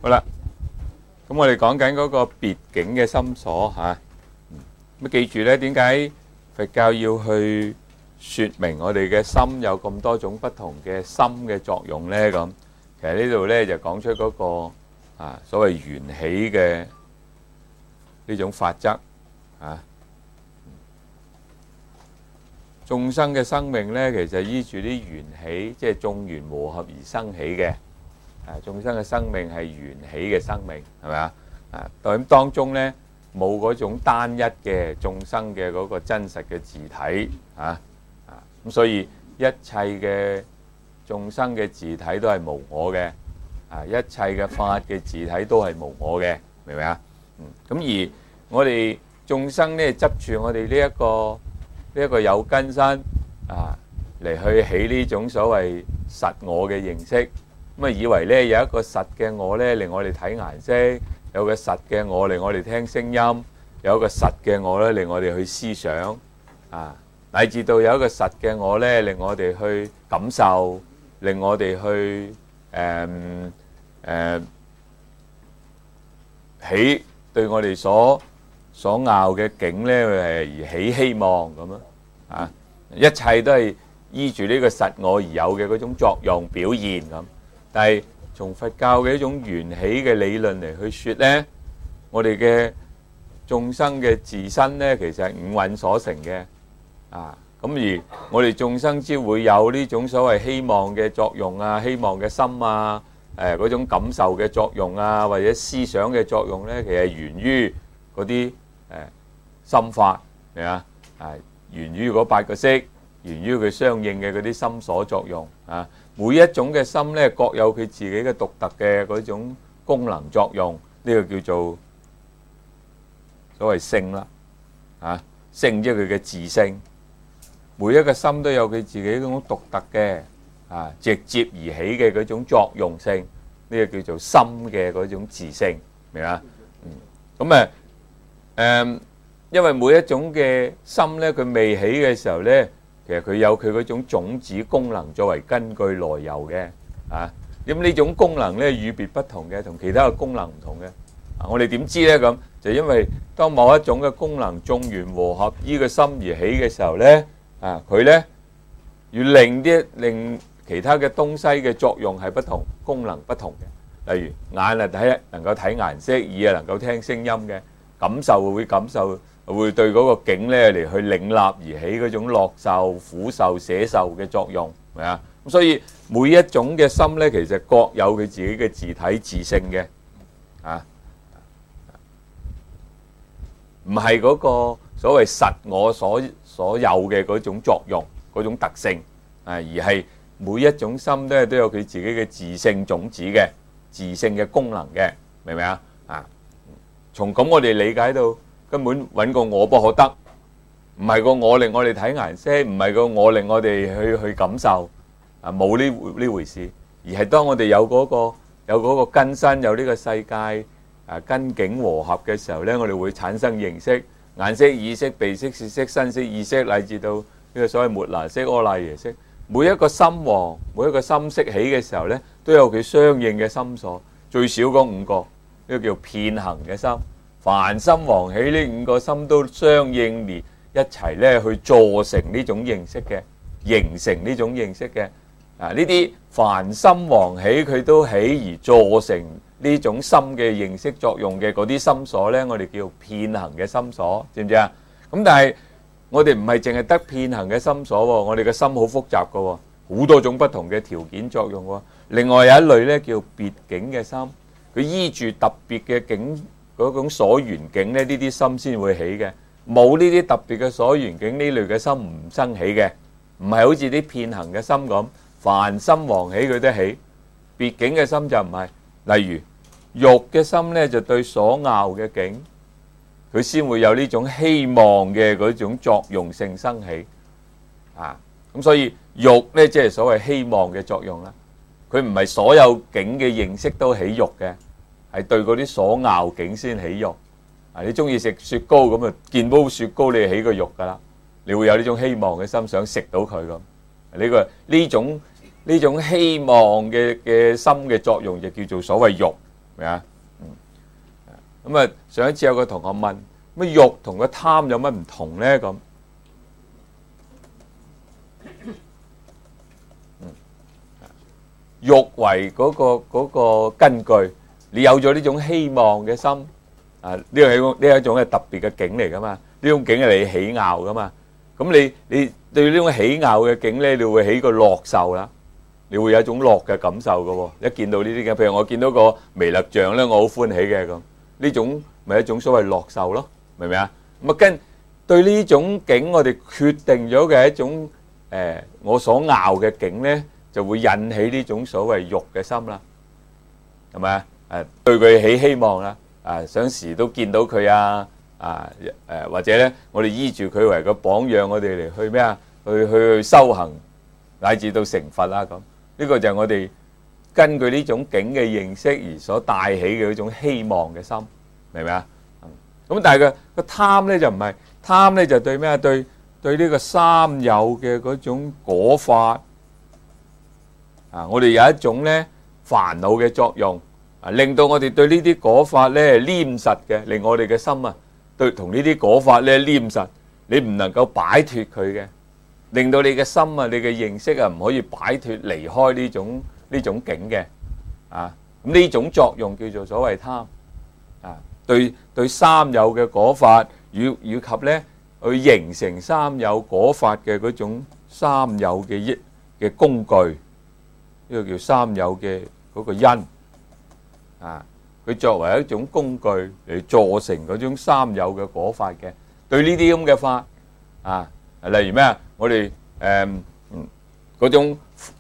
好啦，咁我哋講緊嗰個別境嘅心所嚇，咁記住咧，點解佛教要去説明我哋嘅心有咁多種不同嘅心嘅作用咧？咁其實呢度咧就講出嗰個所謂緣起嘅呢種法則啊。眾生嘅生命咧，其實依住啲緣起，即係眾緣和合而生起嘅。眾生嘅生命係緣起嘅生命，係咪啊？咁當中咧冇嗰種單一嘅眾生嘅嗰個真實嘅自體咁所以一切嘅眾生嘅自體都係無我嘅，一切嘅法嘅自體都係無我嘅，明唔明啊？咁而我哋眾生咧執住我哋呢一個有根身嚟去起呢種所謂實我嘅認識，咁以為咧有一個實嘅我咧令我哋睇顏色，有個實嘅我令我哋聽聲音，有一個實嘅我咧令我哋去思想乃至到有一個實嘅我咧令我哋去感受，令我哋去起對我哋所拗嘅境咧而起希望咁一切都係依住呢個實我而有嘅嗰種作用表現咁。但係從佛教嘅一種緣起嘅理論嚟去説咧，我哋嘅眾生嘅自身咧其實係五蘊所成嘅咁而我哋眾生之會有呢種所謂希望嘅作用希望嘅心嗰種感受嘅作用或者思想嘅作用咧，其實係源於嗰啲心法源於嗰8個識，源於佢相應嘅嗰啲心所作用每一種嘅心咧各有佢自己嘅獨特嘅嗰種功能作用，呢個叫做所謂性啦性即係佢嘅自性，每一個心都有佢自己嗰種獨特嘅直接而起嘅嗰種作用性，呢個叫做心嘅嗰種自性，明嘛？咁因為每一種嘅心咧，佢未起嘅時候咧，其實佢有佢嗰種種子功能作為根據來由嘅咁呢種功能咧與別不同嘅，同其他嘅功能唔同嘅我哋點知咧？咁就因為當某一種嘅功能眾緣和合依個心而起嘅時候咧佢咧要令其他嘅東西嘅作用係不同，功能不同嘅。例如眼能夠睇顏色，耳能夠聽聲音嘅，感受會對嗰個境咧嚟去領納而起嗰種樂受、苦受、捨受嘅作用，係咪啊？咁所以每一種嘅心咧，其實各有佢自己嘅自體自性嘅唔係嗰個所謂實我所有嘅嗰種作用、嗰種特性而係每一種心咧都有佢自己嘅自性種子嘅自性嘅功能嘅，明唔明啊？從咁我哋理解到根本揾個我不可得，唔係個我令我哋睇顏色，唔係個我令我哋去感受冇呢回事，而係當我哋有嗰個根身，有呢個世界根境和合嘅時候咧，我哋會產生認識，眼識、耳識、鼻識、舌識、身識、意識，乃至到呢個所謂末那識、阿賴耶識。每一個心王，每一個心識起嘅時候咧，都有佢相應嘅心所，最少嗰5個，呢個叫遍行嘅心。凡心王起，呢5個心都相應連一齊咧去造成呢種認識嘅，形成呢種認識嘅。呢啲凡心王起，佢都起而造成呢種心嘅認識作用嘅嗰啲心所咧，我哋叫遍行嘅心所，知唔知啊？咁但係我哋唔係淨係得遍行嘅心所喎，我哋嘅心好複雜㗎喎，好多種不同嘅條件作用喎。另外有一類咧叫別境嘅心，佢依住特別嘅境嗰種所緣境咧，呢啲心先會起嘅。冇呢啲特別嘅所緣境，呢類嘅心唔生起嘅，唔係好似啲遍行嘅心咁，凡心王起佢都起。別境嘅心就唔係，例如欲嘅心咧就對所拗嘅境，佢先會有呢種希望嘅嗰種作用性生起咁所以欲咧即係所謂希望嘅作用啦。佢唔係所有境嘅認識都起欲嘅，係對嗰啲所拗境先起欲。你中意食雪糕咁啊，見到雪糕你起個欲噶啦，你會有呢種希望嘅心，想食到佢咁。呢種希望嘅心嘅作用就叫做所謂欲。 明啊？咁啊，上一次有個同學問，乜慾同個貪有乜唔同咧？咁，慾為嗰個根據，你有咗呢種希望嘅心，啊，呢係一種係特別嘅境嚟噶嘛？呢種境係你喜拗噶嘛？咁你對呢種喜拗嘅境咧，你會起個樂受啦，你會有一種樂嘅感受噶喎。一見到呢啲嘅，譬如我見到個彌勒像咧，我好歡喜嘅咁。呢種咪一種所謂樂受咯，明唔明啊？咁啊，對呢種境，我哋決定咗嘅一種我所拗嘅境咧，就會引起呢種所謂慾嘅心啦，係咪啊？對佢起希望啦，想時都見到佢啊，或者咧，我哋依住佢為個榜樣，我哋嚟去咩啊？去修行，乃至到成佛啦咁。呢個就係我哋根據呢種境嘅認識而所帶起嘅一種希望嘅心，明唔明啊？咁但係個貪咧就唔係，貪咧就對咩啊？對呢個三有嘅嗰種果法啊，我哋有一種咧煩惱嘅作用啊，令到我哋對呢啲果法咧黏實嘅，令我哋嘅心啊對同呢啲果法咧黏實，你唔能夠擺脫佢嘅，令到你嘅心啊，你嘅認識啊唔可以擺脫離開呢種境嘅啊，咁呢種作用叫做所謂貪啊，對三有嘅果法以及咧去形成三有果法嘅嗰種三有嘅工具，呢個叫三有嘅嗰個因啊，佢作為一種工具嚟做成嗰種三有嘅果法嘅，對呢啲咁嘅法啊，例如咩啊，我哋嗰種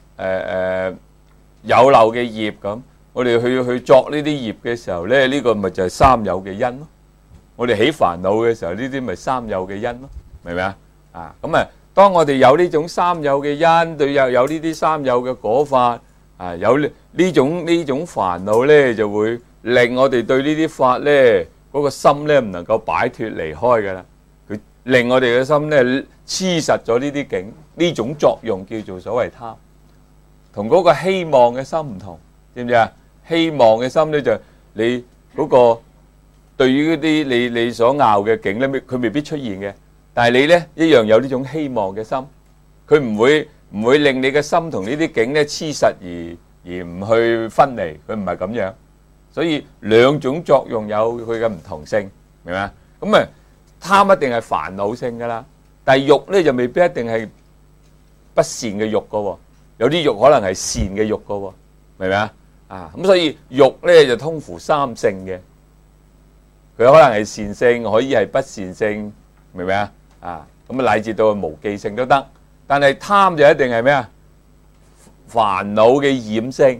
有漏嘅業咁，我哋去作呢啲業嘅時候咧，呢個咪就係三有嘅因咯。我哋起煩惱嘅時候，呢啲咪三有嘅因咯，明唔明啊？咁啊，當我哋有呢種三有嘅因，對有呢啲三有嘅果法，有呢種煩惱咧，就會令我哋對呢啲法咧嗰個心咧唔能夠擺脫離開噶啦。佢令我哋嘅心咧黐實咗呢啲境，呢種作用叫做所謂貪。同嗰個希望嘅心唔同，知唔知啊？希望嘅心咧就你嗰個對於嗰啲你所拗嘅境咧，佢未必出現嘅，但係你咧一樣有呢種希望嘅心，佢唔會令你嘅心同呢啲境咧黐實而唔去分離，佢唔係咁樣。所以兩種作用有佢嘅唔同性，明嘛？咁啊貪一定係煩惱性噶啦，但係慾咧就未必一定係不善嘅慾噶喎。有啲慾可能係善嘅慾噶喎，明唔明啊？咁所以慾咧就通乎三性嘅，佢可能係善性，可以係不善性，明唔明啊？咁乃至到無記性都得，但係貪就一定係咩啊？煩惱嘅染性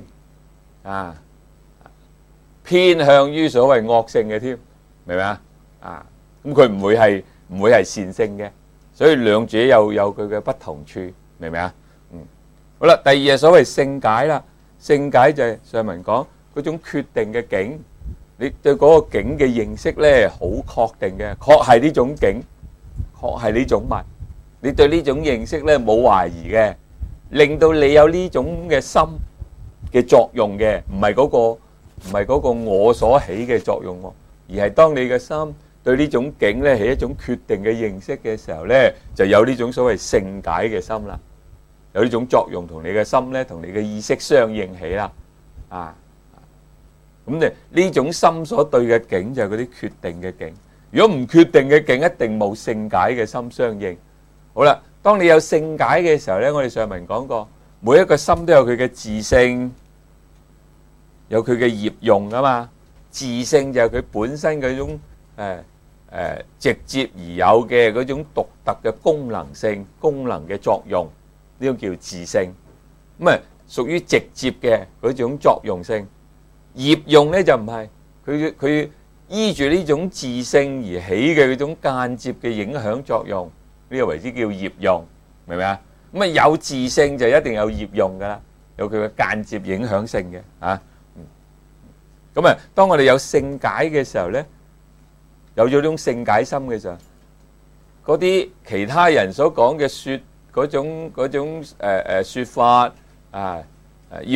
偏向於所謂惡性嘅添，明唔明啊？咁佢唔會係善性嘅，所以兩者有佢嘅不同處，明唔明啊？好啦，第二係所謂勝解啦。勝解就係上文講嗰種決定嘅境，你對嗰個境嘅認識咧好確定嘅，確係呢種境，確係呢種物。你對呢種認識咧冇懷疑嘅，令到你有呢種嘅心嘅作用嘅，唔係嗰個我所起嘅作用喎，而係當你嘅心對呢種境咧係一種決定嘅認識嘅時候咧，就有呢種所謂勝解嘅心啦。有呢種作用同你嘅心咧，同你嘅意識相應起啦，咁呢種心所對嘅境就係嗰啲決定嘅境。如果唔決定嘅境，一定冇勝解嘅心相應。好啦，當你有勝解嘅時候咧，我哋上文講過，每一個心都有佢嘅自性，有佢嘅業用啊嘛。自性就係佢本身嗰種直接而有嘅嗰種獨特嘅功能性、功能嘅作用。呢個叫自性，咁啊屬於直接嘅嗰種作用性。業用咧就唔係，佢依住呢種自性而起嘅嗰種間接嘅影響作用，呢個為之叫業用，明唔明啊？咁啊有自性就一定有業用噶啦，有佢嘅間接影響性嘅咁啊，當我哋有勝解嘅時候咧，有咗呢種勝解心嘅時候，嗰啲其他人所講嘅嗰種說法要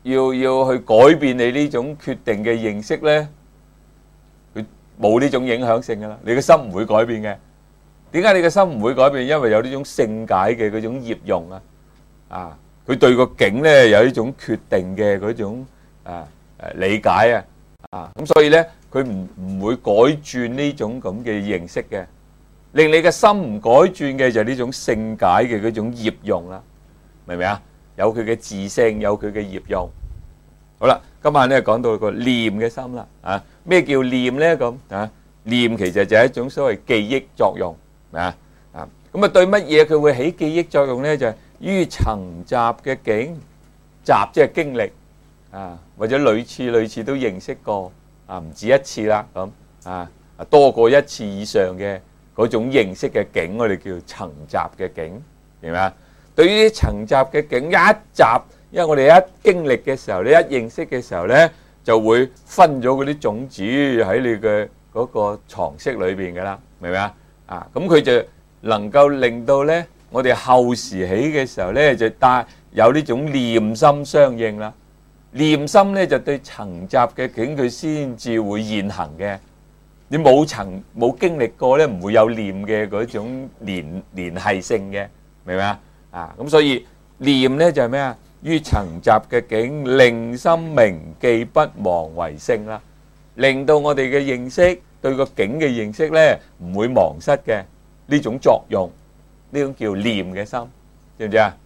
要去改變你呢種決定嘅認識咧，佢冇呢種影響性噶啦，你嘅心唔會改變嘅。點解你嘅心唔會改變？因為有呢種聖解嘅嗰種業用啊，佢對個境咧有呢種決定嘅嗰種理解咁所以咧佢唔會改轉呢種咁嘅認識嘅，令你嘅心唔改轉嘅就係呢種聖解嘅嗰種業用啦，明唔明啊？有佢嘅自性，有佢嘅業用。好啦，今晚咧講到個念嘅心啦，咩叫念咧？咁念其實就係一種所謂記憶作用。咁對乜嘢佢會起記憶作用咧？就係於曾習嘅境，習即係經歷或者類似都認識過唔止一次啦，咁多過一次以上嘅嗰種認識嘅境，我哋叫曾習嘅境，明嘛？對於曾習嘅境一習，因為我哋一經歷嘅時候，你一認識嘅時候咧，就會分咗嗰啲種子喺你嘅嗰個藏識裏邊噶啦，明唔明啊？咁佢就能夠令到咧，我哋後時起嘅時候咧，就帶有呢種念心相應啦。念心咧就對曾習嘅境佢先至會現行嘅。你冇經歷過咧，唔會有念嘅嗰種連繫性嘅，明唔明啊？咁所以念咧就係咩啊？於曾習嘅境，令心銘記不忘為性啦，令到我哋嘅認識對個境嘅認識咧唔會忘失嘅呢種作用，呢種叫念嘅心，知唔知啊？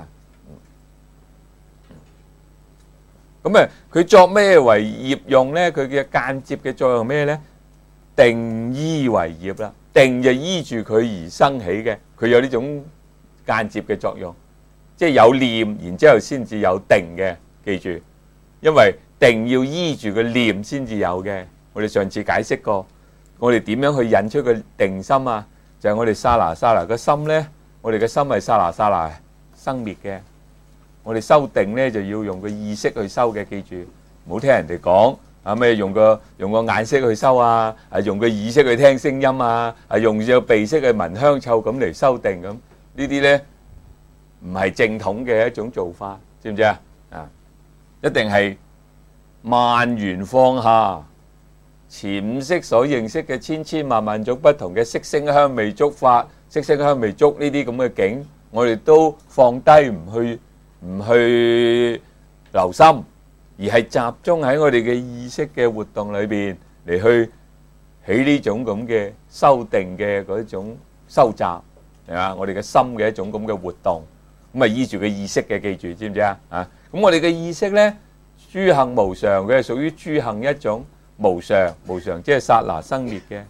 咁佢作咩為業用咧？佢嘅間接嘅作用咩咧？定依為業啦，定就依住佢而生起嘅，佢有呢種間接嘅作用，即係有念，然之後先至有定嘅，記住，因為定要依住個念先至有嘅。我哋上次解釋過，我哋點樣去引出個定心啊？就係我哋剎那個心咧，我哋嘅心係剎那生滅嘅。我哋修定咧就要用個意識去修嘅，記住，唔好聽人哋講咩用個眼識去修用個耳識去聽聲音用個鼻識去聞香臭咁嚟修定咁，呢啲咧唔係正統嘅一種做法，知唔知啊？一定係萬緣放下，前五識所認識嘅千萬種不同嘅色聲香味觸法，色聲香味觸呢啲咁嘅境，我哋都放低唔去留心，而係集中喺我哋嘅意識嘅活動裏邊嚟去起呢種咁嘅修定嘅嗰種收集，係嘛？我哋嘅心嘅一種咁嘅活動，咁依住個意識嘅，記住，知唔知啊？咁我哋嘅意識咧，諸行無常，佢係屬於諸行一種無常，即係剎那生滅嘅，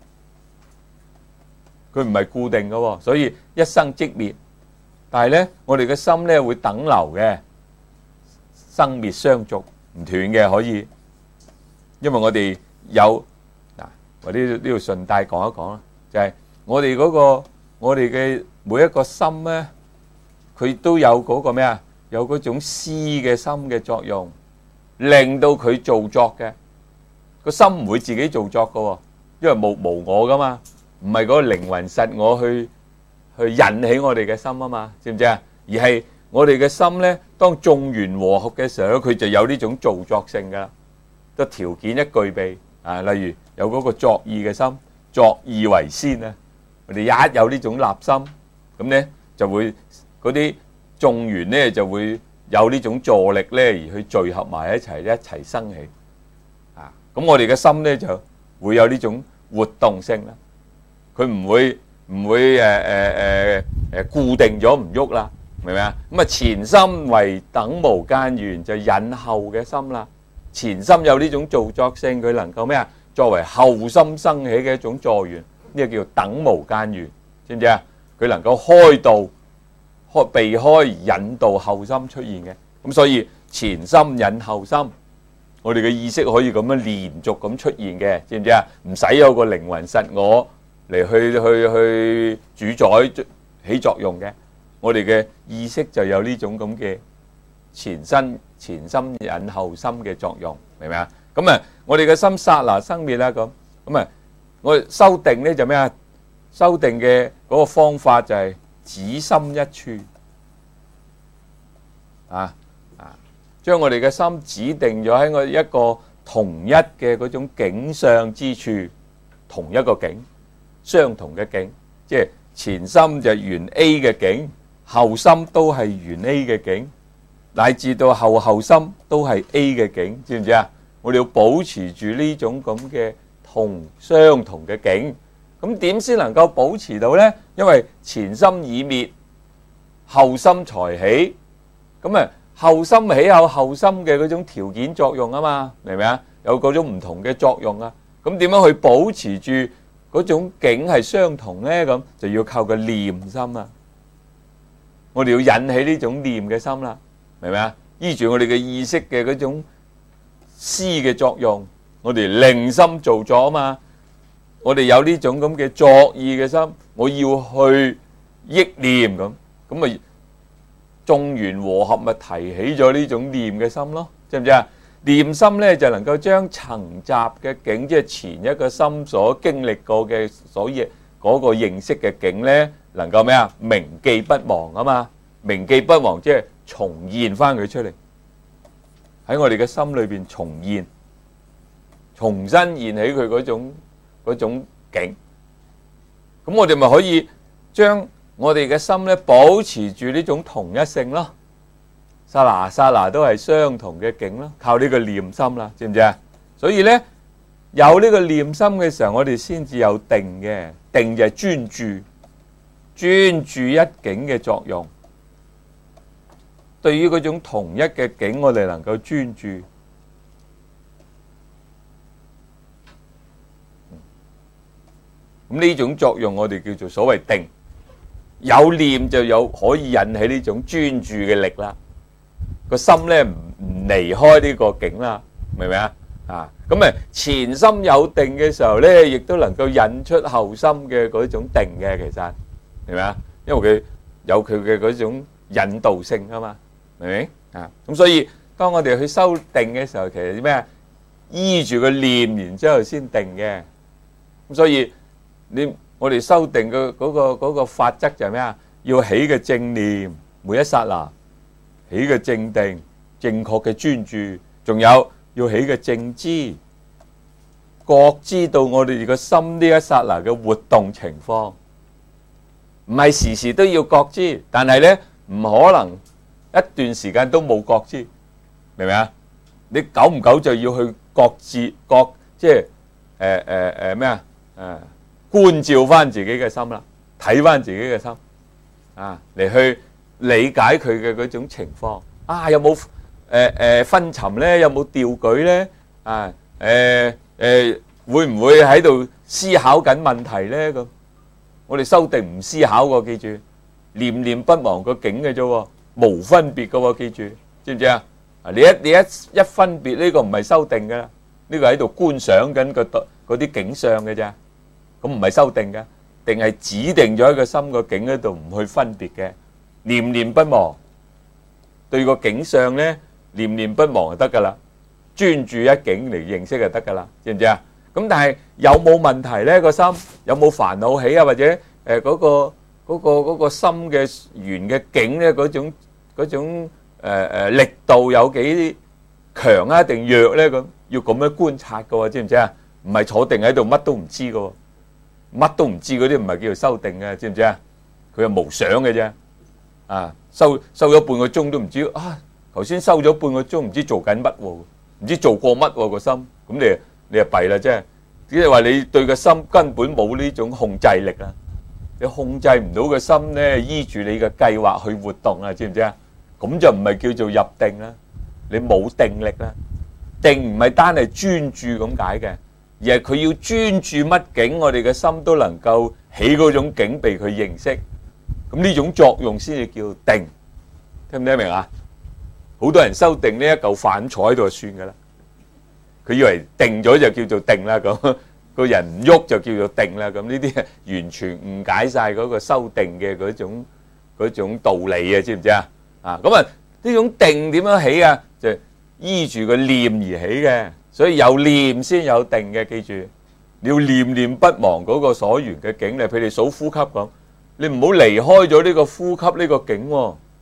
佢唔係固定嘅，所以一生即滅。但係咧，我哋嘅心咧會等流嘅，生滅相續唔斷嘅，可以，因為我哋有我呢度順帶講一講啦，就係我哋我哋嘅每一個心咧，佢都有嗰個咩啊？有嗰種思嘅心嘅作用，令到佢造作嘅。個心唔會自己造作嘅，因為無我噶嘛，唔係嗰個靈魂實我去引起我哋嘅心啊嘛，知唔知啊？而係我哋嘅心咧，當眾緣和合嘅時候，佢就有呢種造作性噶啦，個條件一具備例如有嗰個作意嘅心，作意為先啊。我哋一有呢種立心，咁咧就會嗰啲眾緣咧就會有呢種助力咧，而去聚合埋一齊生起咁我哋嘅心咧就會有呢種活動性啦，佢唔會固定咗唔喐啦，明唔明啊？咁前心為等無間緣，就引後嘅心啦。前心有呢種造作性，佢能夠咩啊？作為後心生起嘅一種助緣，呢個叫等無間緣，知唔知啊？佢能夠開導、避開、引導後心出現嘅，咁所以前心引後心。我哋嘅意識可以咁樣連續咁出現嘅，知唔知啊？唔使有個靈魂實我嚟去主宰起作用嘅，我哋嘅意識就有呢種咁嘅前心引後心嘅作用，明唔明啊？咁我哋嘅心剎那生滅啦，咁我哋修定咧就咩啊？修定嘅嗰個方法就係止心一處， 將我哋嘅心指定咗喺一個同一嘅嗰種境相之處，同一個境，相同嘅境，即係前心就緣 A 嘅境，後心都係緣 A 嘅境，乃至到後心都係 A 嘅境，知唔知啊？我哋要保持住呢種咁嘅相同嘅境，咁點先能夠保持到呢？因為前心已滅，後心才起，咁啊後心起有後心嘅嗰種條件作用啊嘛，明唔明啊？有嗰種唔同嘅作用啊，咁點樣去保持住嗰種境係相同呢？咁就要靠個念心啦。我哋要引起呢種念嘅心啦，明唔明啊？依住我哋嘅意識嘅嗰種思嘅作用，我哋靈心做咗啊嘛。我哋有呢種咁嘅作意嘅心，我要去憶念咁，咁咪眾緣和合咪提起咗呢種念嘅心咯，知唔知啊？念心咧就能夠將層雜嘅境，即係前一個心所經歷過嘅所以嗰個認識嘅境咧，能夠咩啊？銘記不忘啊嘛，銘記不忘即係重現翻佢出嚟，喺我哋嘅心裏邊重現，重新現起佢嗰種境。咁我哋咪可以將我哋嘅心咧保持住呢種同一性咯。剎那剎那都係相同嘅境咯，靠呢個念心啦，知唔知啊？所以咧有呢個念心嘅時候，我哋先至有定嘅。定就係專注，專注一境嘅作用。對於嗰種同一嘅境，我哋能夠專注。咁呢種作用我哋叫做所謂定。有念就有可以引起呢種專注嘅力啦。個心咧唔離開呢個境啦，明唔明啊？啊，咁啊前心有定嘅時候咧，亦都能夠引出後心嘅嗰種定嘅，其實明唔明啊？因為佢有佢嘅嗰種引導性啊嘛，明唔明啊？咁所以當我哋去修定嘅時候，其實咩啊？依住個念，然之後先定嘅。咁所以我哋修定嘅嗰個法則就係咩啊？要起嘅正念，每一剎那起嘅正定，正確嘅專注，仲有要起嘅正知，覺知到我哋個心呢一剎那嘅活動情況，唔係時時都要覺知，但係咧唔可能一段時間都冇覺知，明唔明啊？你久唔久就要去覺知，即係咩啊？觀照翻自己嘅心啦，睇翻自己嘅心啊，嚟去理解佢嘅嗰種情況啊，有冇昏沉咧？有冇掉舉咧？啊會唔會喺度思考緊問題咧？咁我哋修定唔思考喎，記住念念不忘個境嘅啫喎，無分別嘅喎，記住知唔知啊？你一分別呢個唔係修定嘅，呢個喺度觀賞緊嗰啲景象嘅啫，咁唔係修定嘅，定係指定咗一個心個境喺度唔去分別嘅。念念不忘，對個景象咧念念不忘就得噶啦，專注一境嚟認識就得噶啦，知唔知啊？咁但係有冇問題咧？個心有冇煩惱起啊？或者嗰個心嘅緣嘅境咧，嗰種力度有幾強啊？定弱咧？咁要咁樣觀察噶喎，知唔知啊？唔係坐定喺度乜都唔知噶喎，乜都唔知嗰啲唔係叫做修定嘅，知唔知啊？佢係無想嘅啫。啊，收咗半個鐘都唔知啊！頭先收咗半個鐘，唔知做緊乜喎，唔知做過乜喎個心，咁你就弊啦，即係話你對個心根本冇呢種控制力啊！你控制唔到個心咧，依住你嘅計劃去活動啊，知唔知啊？咁就唔係叫做入定啦，你冇定力啦。定唔係單係專注咁解嘅，而係佢要專注乜境，我哋嘅心都能夠起嗰種境被佢認識。咁呢種作用先至叫定，聽唔聽得明啊？好多人修定呢一嚿飯坐喺度就算噶啦，佢以為定咗就叫做定啦，咁個人唔喐就叫做定啦，咁呢啲完全誤解晒嗰個修定嘅嗰種道理啊，知唔知啊？啊，咁啊呢種定點樣起啊？就依住個念而起嘅，所以有念先有定嘅，記住你要念念不忘嗰個所緣嘅境嚟，譬如你數呼吸咁。你唔好離開咗呢個呼吸呢個境喎，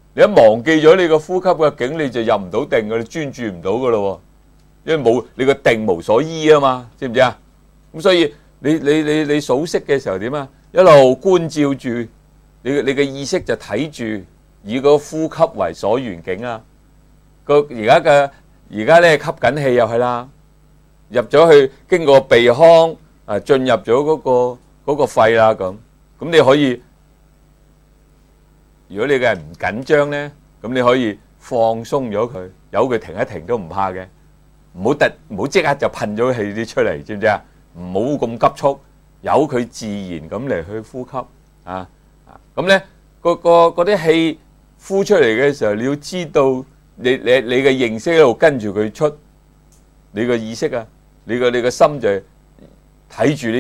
你一忘記咗你個呼吸嘅境，你就入唔到定嘅，你專注唔到嘅咯。因為冇你個定無所依啊嘛，知唔知啊？咁所以你數息嘅時候點啊？一路觀照住你嘅意識就睇住，以個呼吸為所緣境啊。而家咧吸緊氣入去啦，入咗去經過鼻腔進入咗嗰個肺啦咁你可以，如果你嘅人唔緊張咧，咁你可以放鬆咗佢，由佢停一停都唔怕嘅。唔好即刻就噴咗氣啲出嚟，知唔知啊？唔好咁急促，由佢自然咁嚟去呼吸啊！咁咧嗰啲氣呼出嚟嘅時候，你要知道你嘅認識喺度跟住佢出，你個意識啊，你個心就睇住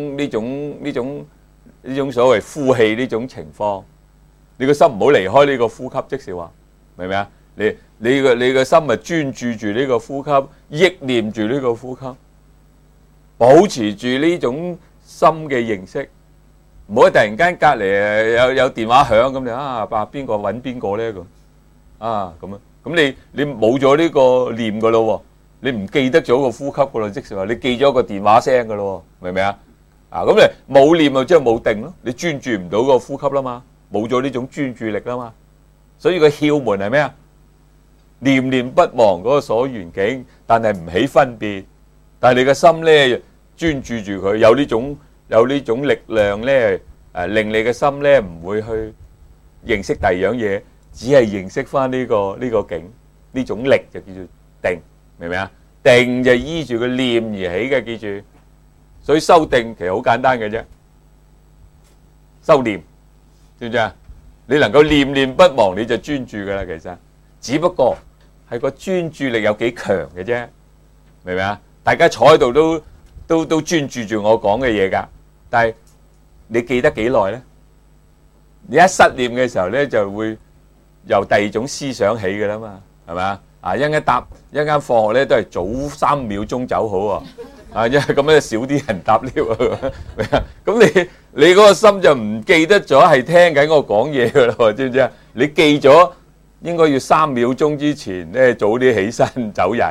呢種所謂呼氣呢種情況，你個心唔好離開呢個呼吸，即是話明唔明啊？你個心咪專注住呢個呼吸，憶念住呢個呼吸，保持住呢種心嘅認識，唔好突然間隔離有電話響咁你邊個揾邊個咧咁咁你冇咗呢個念噶咯，你唔記得咗個呼吸噶咯，即係話你記咗個電話聲噶咯，明唔明啊？咁你冇念啊，即係冇定咯，你專注唔到個呼吸啦嘛，冇咗呢種專注力啦嘛，所以個竅門係咩啊？念念不忘嗰個所緣境，但係唔起分別，但係你嘅心咧專注住佢，有呢種力量咧，令你嘅心咧唔會去認識第二樣嘢，只係認識翻呢個境，呢種力就叫做定，明唔明啊？定就依住個念而起嘅，記住，所以修定其實好簡單嘅啫，修念，知唔知啊？你能夠念念不忘，你就專注噶啦，其實。只不過係個專注力有幾強嘅啫，明唔明啊？大家坐喺度都專注住我講嘅嘢㗎，但係你記得幾耐咧？你一失念嘅時候咧，就會由第二種思想起㗎啦嘛，係咪啊？一陣間放學咧都係早3秒鐘走好喎，因為咁樣少啲人搭 lift 啊，咁你嗰個心就唔記得咗係聽緊我講嘢㗎啦，知唔知啊？你記咗。應該要3秒鐘之前咧，早啲起身走人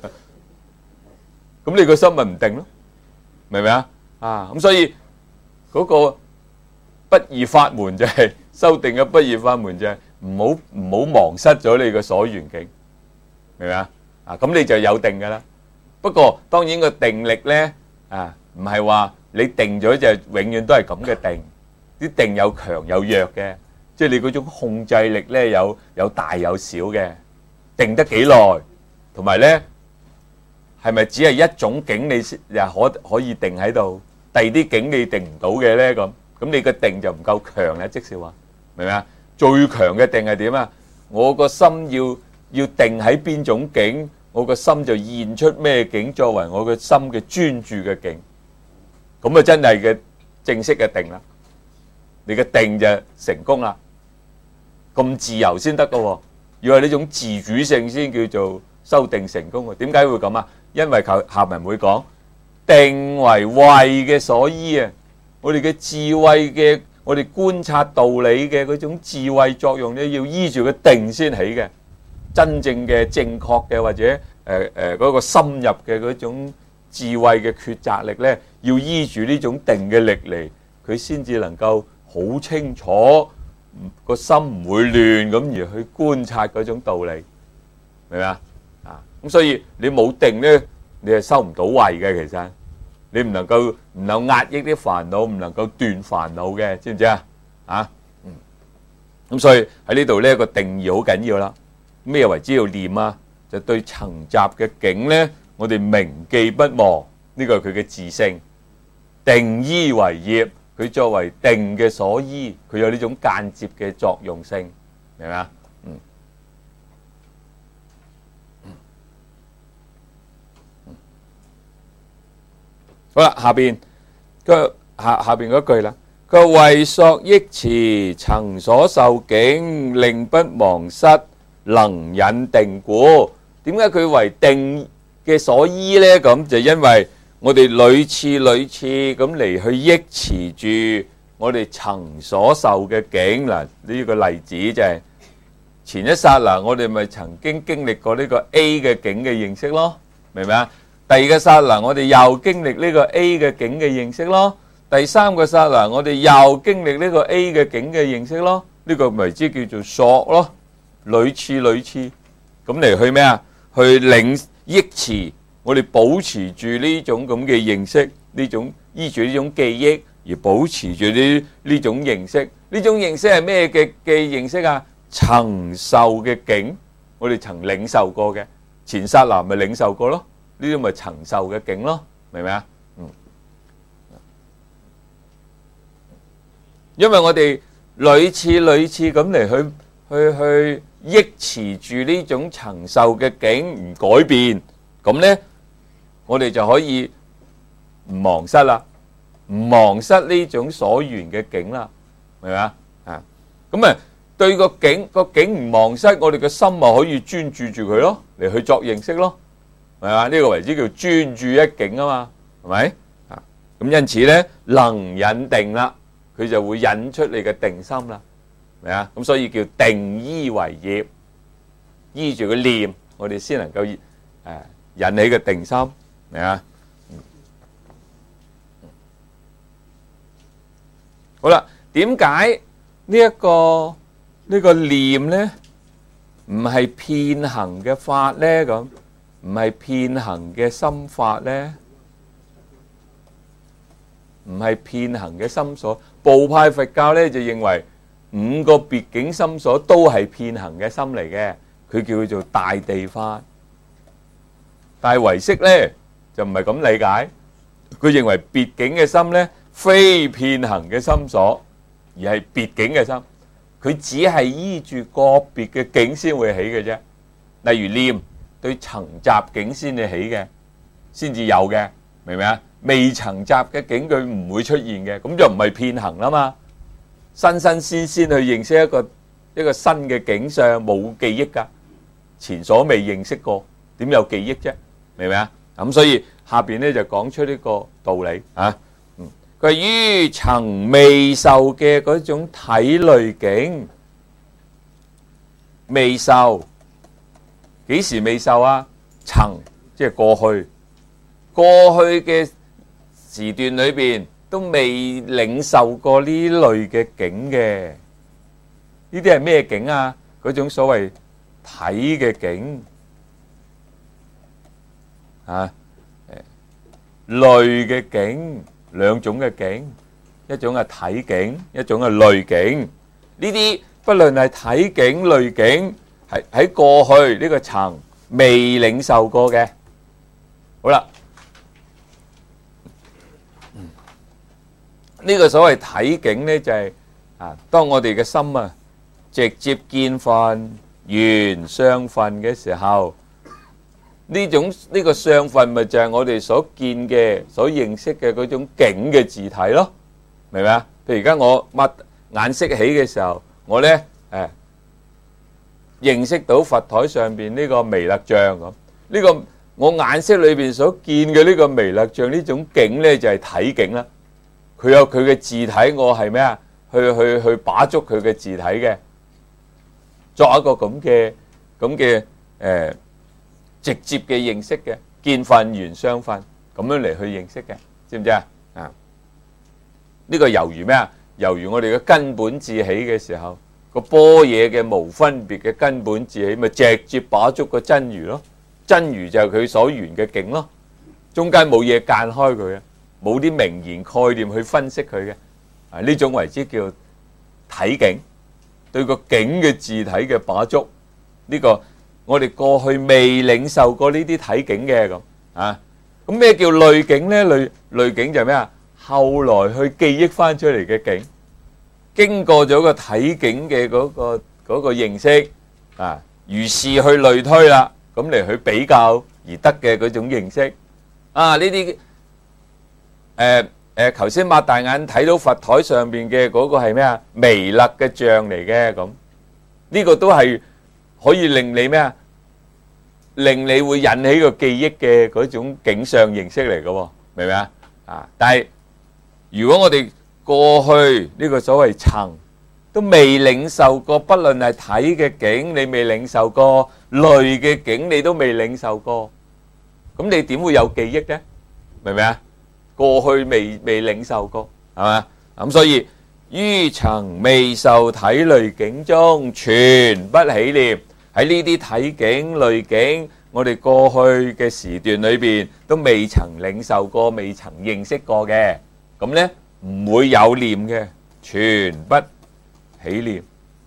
咁你個心咪唔定咯，明唔明啊？咁所以嗰個不二法門就係修定嘅不二法門就係唔好忘失咗你個所緣境，明唔明啊？咁你就有定噶啦。不過當然個定力咧唔係話你定咗就永遠都係咁嘅定，啲定有強有弱嘅。即係你嗰種控制力咧，有大有小嘅，定得幾耐，同埋咧係咪只係一種境你又可以定喺度，第二啲境你定唔到嘅咧咁你個定就唔夠強啦，即是話明唔明啊？最強嘅定係點啊？我個心要定喺邊種境，我個心就現出咩境作為我個心嘅專注嘅境，咁啊真係嘅正式嘅定啦，你嘅定就成功啦。咁自由先得噶，要係呢種自主性先叫做修定成功啊！點解會咁啊？因為下文會講定為慧嘅所依啊！我哋嘅智慧嘅，我哋觀察道理嘅嗰種智慧作用咧，要依住個定先起嘅。真正嘅正確嘅或者嗰個深入嘅嗰種智慧嘅抉擇力咧，要依住呢種定嘅力嚟，佢先至能夠好清楚。個心唔會亂咁而去觀察嗰種道理，明唔明啊？咁所以你冇定咧，你係收唔到慧嘅。其實你唔能夠壓抑啲煩惱，唔能夠斷煩惱嘅，知唔知啊？咁所以喺呢度呢個定義好緊要啦。咩為之要念啊？就對層雜嘅境咧，我哋銘記不忘，呢個係佢嘅自性，定依為業。佢作為定嘅所依，佢有呢種間接嘅作用性，明唔明啊？好啦，下邊嗰句啦，佢話為索憶持，曾所受境，令不忘失，能引定故。點解佢為定嘅所依呢？咁就因為我哋屢次咁嚟去憶持住我哋曾所受嘅境。嗱，呢個例子就係前一剎那我哋咪曾經經歷過呢個 A 嘅境嘅認識咯，明唔明啊？第二個剎那我哋又經歷呢個 A 嘅境嘅認識咯，第三個剎那我哋又經歷呢個 A 嘅境嘅認識咯，呢個咪即叫做索咯，屢次咁嚟去咩啊？去憶持我哋保持住呢種咁嘅認識，呢種依住呢種記憶而保持住呢種認識。呢種認識係咩嘅認識啊？曾受嘅境，我哋曾領受過嘅，前剎那咪領受過咯，呢啲咪曾受嘅境咯，明唔明啊？因為我哋屢次咁嚟去憶持住呢種曾受嘅境唔改變，咁呢我哋就可以唔忘失啦，唔忘失呢種所緣嘅境啦，明唔明啊？咁啊對個境唔忘失，我哋嘅心咪可以專注住佢咯，嚟去作認識咯，係嘛？呢個為之叫專注一境啊嘛，係咪？咁因此呢，能引定啦，佢就會引出你嘅定心啦，明啊？咁所以叫定依為業，依住個念，我哋先能夠引起個定心，明啊？好啦，點解呢一個念呢唔係遍行嘅法呢？咁唔係遍行嘅心法呢？唔係遍行嘅心所。部派佛教呢就認為5個別境心所都係遍行嘅心嚟嘅，佢叫佢做大地法。但係唯識呢就唔係咁理解，佢認為別境嘅心呢非遍行嘅心所，而係別境嘅心，佢只係依住個別嘅境先會起嘅啫。例如念對層集境先至起嘅，先至有嘅，明唔明啊？未層集嘅境佢唔會出現嘅，咁就唔係遍行啦嘛。新鮮去認識一個新嘅境相，冇記憶噶，前所未認識過，點有記憶啫？明唔明啊？咁所以下邊咧就講出呢個道理啊。佢於曾未受嘅嗰種體類境，未受，幾時未受啊？曾即係過去嘅時段裏邊都未領受過呢類嘅境嘅，呢啲係咩境啊？嗰種所謂體嘅境啊，類嘅境，兩種嘅境，一種係體境，一種係類境。呢啲不論係體境、類境，係喺過去呢個層未領受過嘅。好啦。呢個所謂體境呢，就係當我哋嘅心直接見分緣相分嘅時候，呢個相分咪就係我哋所見嘅、所認識嘅嗰種境嘅自體咯，明唔明啊？譬如而家我眼識起嘅時候，我呢認識到佛台上邊呢個彌勒像咁，呢個我眼識裏邊所見嘅呢個彌勒像呢種境呢，就係體境啦。佢有佢嘅自體，我係咩啊？去把捉佢嘅自體嘅，作一個咁嘅直接嘅認識嘅，見分緣相分咁樣嚟去認識嘅，知唔知啊？呢個猶如咩啊？猶如我哋嘅根本自起嘅時候，個般若嘅無分別嘅根本自起，咪直接把捉個真如咯。真如就係佢所緣嘅境咯，中間冇嘢間開佢啊。冇啲名言概念去分析佢嘅，呢種為之叫體境，對個境嘅自體嘅把捉，呢個我哋過去未領受過呢啲體境嘅咁啊。咁咩叫類境呢？類境就係咩啊？後來去記憶翻出嚟嘅境，經過咗個體境嘅嗰個認識啊，如是去類推啦，咁嚟去比較而得嘅嗰種認識啊，呢啲。頭先擘大眼睇到佛台上邊嘅嗰個係咩啊？彌勒嘅像嚟嘅，咁呢個都係可以令你咩啊？令你會引起個記憶嘅嗰種景象形式嚟嘅，明唔明啊？但係如果我哋過去呢個所謂層都未領受過，不論係睇嘅境，你未領受過；類嘅境，你都未領受過。咁你點會有記憶呢？明唔明啊？過去未領受過，係嘛？咁所以於曾未受體類境中，全不起念。喺呢啲體境類境，我哋過去嘅時段裏邊都未曾領受過，未曾認識過嘅，咁呢唔會有念嘅，全不起念。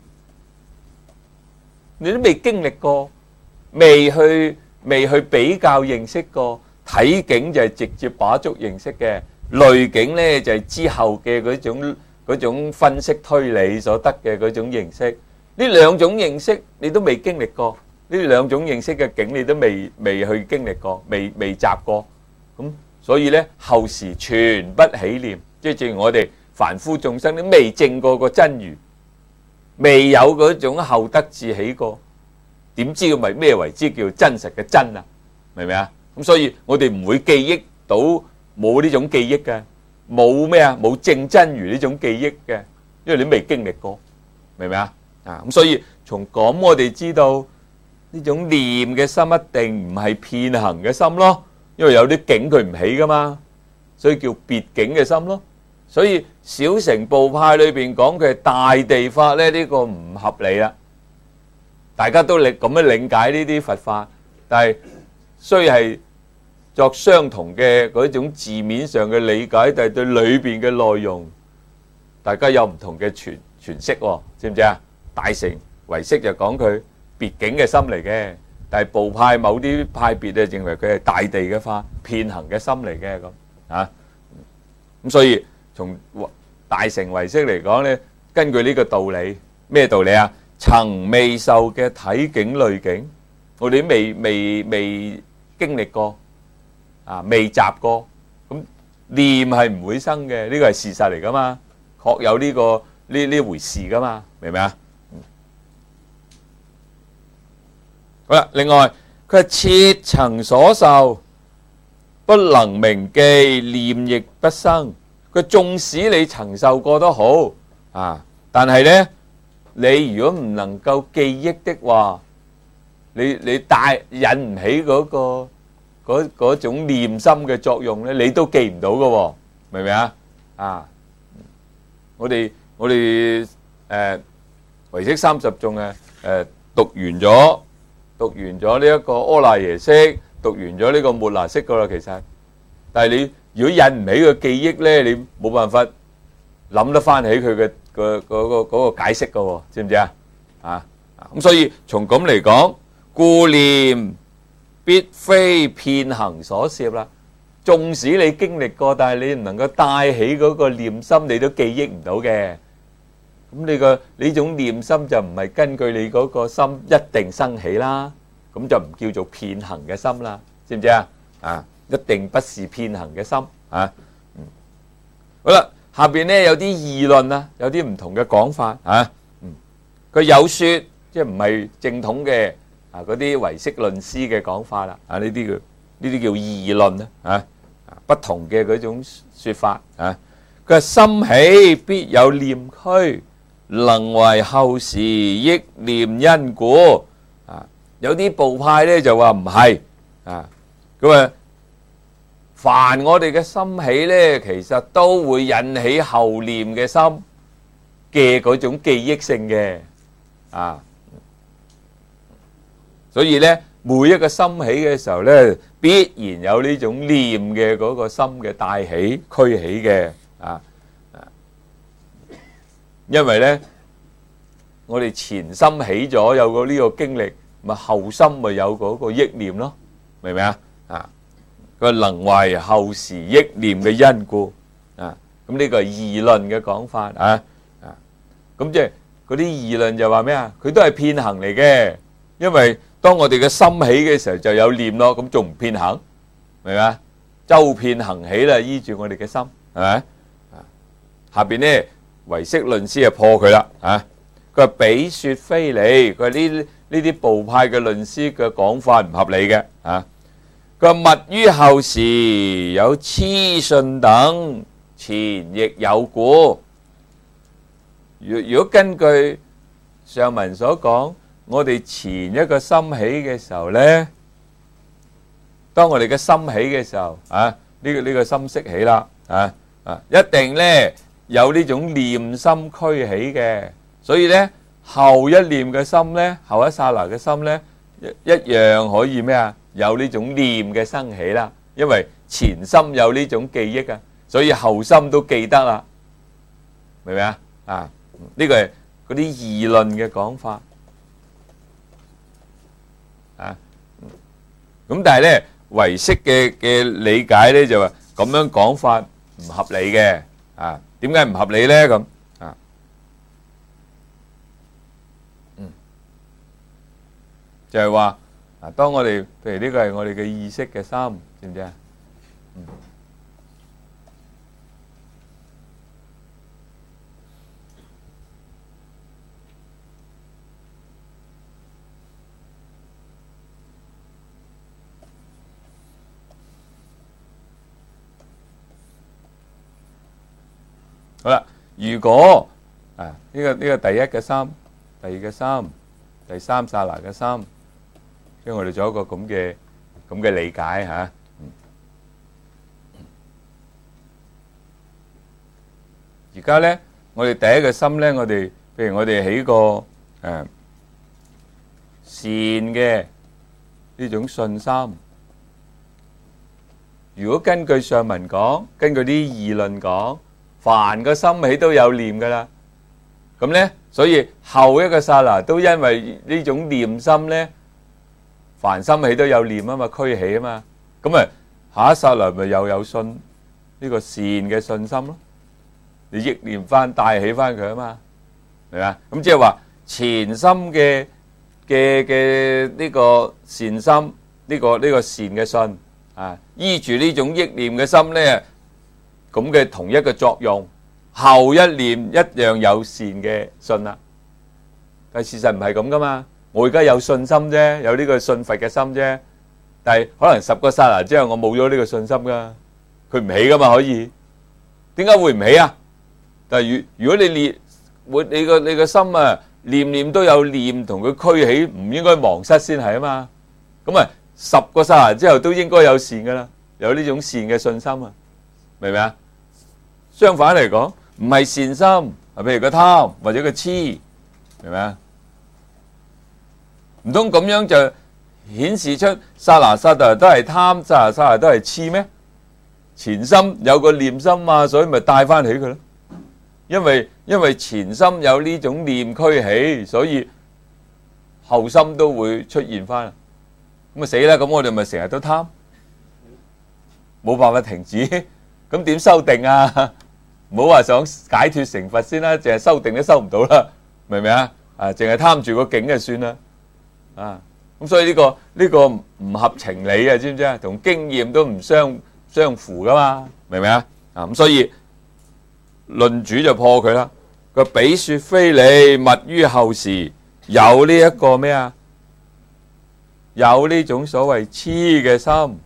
你都未經歷過，未去比較認識過，體境就係直接把觸認識嘅，類境呢就係之後嘅嗰種分析推理所得嘅嗰種認識。呢兩種認識你都未經歷過，呢兩種認識嘅境你都未去經歷過，未習過，咁所以呢後時全不起念。即係正如我哋凡夫眾生都未證過個真如，未有嗰種後得智起過，點知佢咪咩為之叫真實嘅真啊？明唔明啊？咁所以我哋唔會記憶到冇呢種記憶嘅，冇咩啊？冇證真如呢種記憶嘅，因為你未經歷過，明唔明啊？咁所以從咁我哋知道呢種念嘅心一定唔係遍行嘅心咯，因為有啲境佢唔起噶嘛，所以叫別境嘅心咯。所以小乘部派裏邊講佢係大地法咧，呢個唔合理啦。大家都咁樣理解呢啲佛法，但係雖係作相同嘅嗰種字面上嘅理解，但係對裏邊嘅內容，大家有唔同嘅詮釋喎，知唔知啊？大乘唯識就講佢別境嘅心嚟嘅，但係部派某啲派別咧認為佢係大地嘅法，遍行嘅心嚟嘅咁啊。咁所以從大乘唯識嚟講咧，根據呢個道理，咩道理啊？曾未受嘅體境類境，我哋都未經歷過啊，未習過，咁念係唔會生嘅，呢個係事實嚟噶嘛，確有呢回事噶嘛，明唔明啊？好啦，另外佢係切曾所受，不能銘記，念亦不生。佢縱使你曾受過都好啊，但係呢，你如果唔能夠記憶的話，你引唔起嗰種念心嘅作用呢，你都記唔到㗎喎，明唔明啊？啊，我哋唯識30頌讀完咗呢一個阿賴耶識，讀完咗呢個末那識噶啦，其實，但係你如果引唔起個記憶咧，你冇辦法諗得翻起佢嘅嗰個解釋噶喎，知唔知啊？咁所以從咁嚟講，故念必非遍行所攝啦。縱使你經歷過，但係你唔能夠帶起嗰個念心，你都記憶唔到嘅。咁你種念心就唔係根據你嗰個心一定生起啦，咁就唔叫做遍行嘅心啦，知唔知啊？一定不是遍行嘅心啊。好啦，下邊呢有啲議論啊，有啲唔同嘅講法啊。佢有說，即係唔係正統嘅嗰啲唯識論師嘅講法啦。呢啲叫議論啊。不同嘅嗰種說法啊。佢話心起必有念驅，能為後時憶念因故啊。有啲部派咧就話唔係啊。佢話凡我哋嘅心起咧，其實都會引起後念嘅心嘅嗰種記憶性嘅啊。所以咧，每一個心起嘅時候咧，必然有呢種念嘅嗰個心嘅帶起驅起嘅啊。因為咧，我哋前心起咗有個呢個經歷，咪後心咪有嗰個憶念咯，明唔明啊？佢能為後時憶念嘅因故啊。咁呢個係議論嘅講法啊。咁即係嗰啲議論就話咩啊？佢都係遍行嚟嘅，因為當我哋嘅心起嘅時候就有念咯，咁仲唔遍行？明唔明啊？周遍行起啦，依住我哋嘅心，係咪？下邊呢？唯識論師就破佢啦，佢話彼說非理，佢話呢啲部派嘅論師嘅講法唔合理嘅，佢話物於後時有痴信等，前亦有故， 如果根據上文所講，我哋前一個心起嘅時候呢，當我哋嘅心起嘅時候啊，呢個心識起啦一定呢有呢種念心驅起嘅，所以呢後一念嘅心呢，後一剎那嘅心呢，一樣可以咩啊？有呢種念嘅生起啦，因為前心有呢種記憶啊，所以後心都記得啦，明唔明啊？呢個係嗰啲議論嘅講法咁但係咧唯識嘅理解咧就話咁樣講法唔合理嘅點解唔合理咧？咁就係話當我哋譬如呢個係我哋嘅意識嘅心，知唔知啊？好啦，如果呢個第一嘅心、第二嘅心、第三剎那嘅心，即係我哋做一個咁嘅理解嚇。而家咧，我哋第一個心咧，譬如我哋起個善嘅呢種信心。如果根據上文講，根據啲議論講，凡個心起都有念噶啦，咁咧，所以後一個剎那都因為呢種念心咧，凡心起都有念啊嘛，驅起啊嘛，咁啊下一剎那咪又有信呢個善嘅信心咯，你憶念翻帶起翻佢啊嘛，明嘛？咁即係話前心嘅呢個善心，呢個善嘅信依住呢種憶念嘅心咧。咁嘅同一個作用，後一念一樣有善嘅信啦。但係事實唔係咁噶嘛，我而家有信心啫，有呢個信佛嘅心啫。但係可能10個剎那之後，我冇咗呢個信心噶，佢唔起噶嘛，可以？點解會唔起啊？但係如果你個心念念都有念同佢驅起，唔應該忘失先係啊嘛。咁10個剎那之後都應該有善噶啦，有呢種善嘅信心啊。明唔明啊？相反嚟講，唔係善心，譬如個貪或者個痴，明唔明啊？唔通咁樣就顯示出剎那剎那都係貪，剎那剎那都係痴咩？前心有個念心啊，所以咪帶翻起佢咯。因為前心有呢種念驅起，所以後心都會出現翻。咁死啦！咁我哋咪成日都貪，冇辦法停止。咁點修定啊？唔好話想解脫成佛先啦，淨係修定都修唔到啦，明唔明啊？淨係貪住個境就算啦。咁所以呢個唔合情理啊，知唔知啊？同經驗都唔相符噶嘛，明唔明啊？咁所以論主就破佢啦。佢彼說非理，勿於後時有呢一個咩啊？有呢種所謂痴嘅心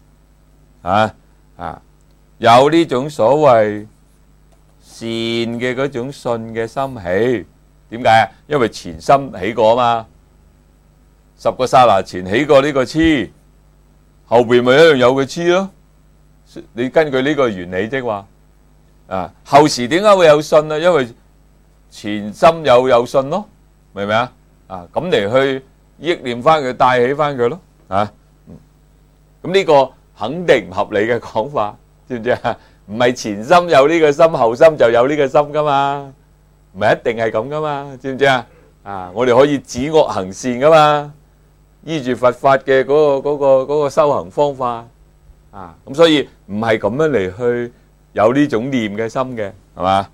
有呢種所謂善嘅嗰種信嘅心起，點解啊？因為前心起過啊嘛，10個剎那前起過呢個痴，後邊咪一樣有個痴咯。你根據呢個原理即係話後時點解會有信啊？因為前心有信咯，明唔明啊？咁嚟去憶念翻佢，帶起翻佢咯。咁呢個肯定唔合理嘅講法。知唔知啊？唔係前心有呢個心，後心就有呢個心噶嘛，唔係一定係咁噶嘛，知唔知啊？我哋可以止惡行善噶嘛，依住佛法嘅嗰個修行方法咁所以唔係咁樣嚟去有呢種念嘅心嘅，係嘛？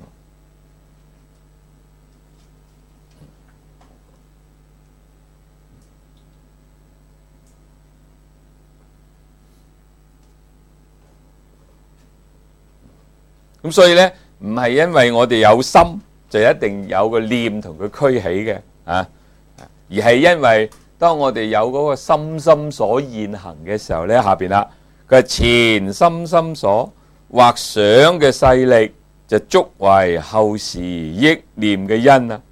咁所以咧，唔係因為我哋有心就一定有個念同佢驅起嘅而係因為當我哋有嗰個心心所現行嘅時候咧，下邊啦，佢係前心心所或想嘅勢力就足為後時憶念嘅因啦。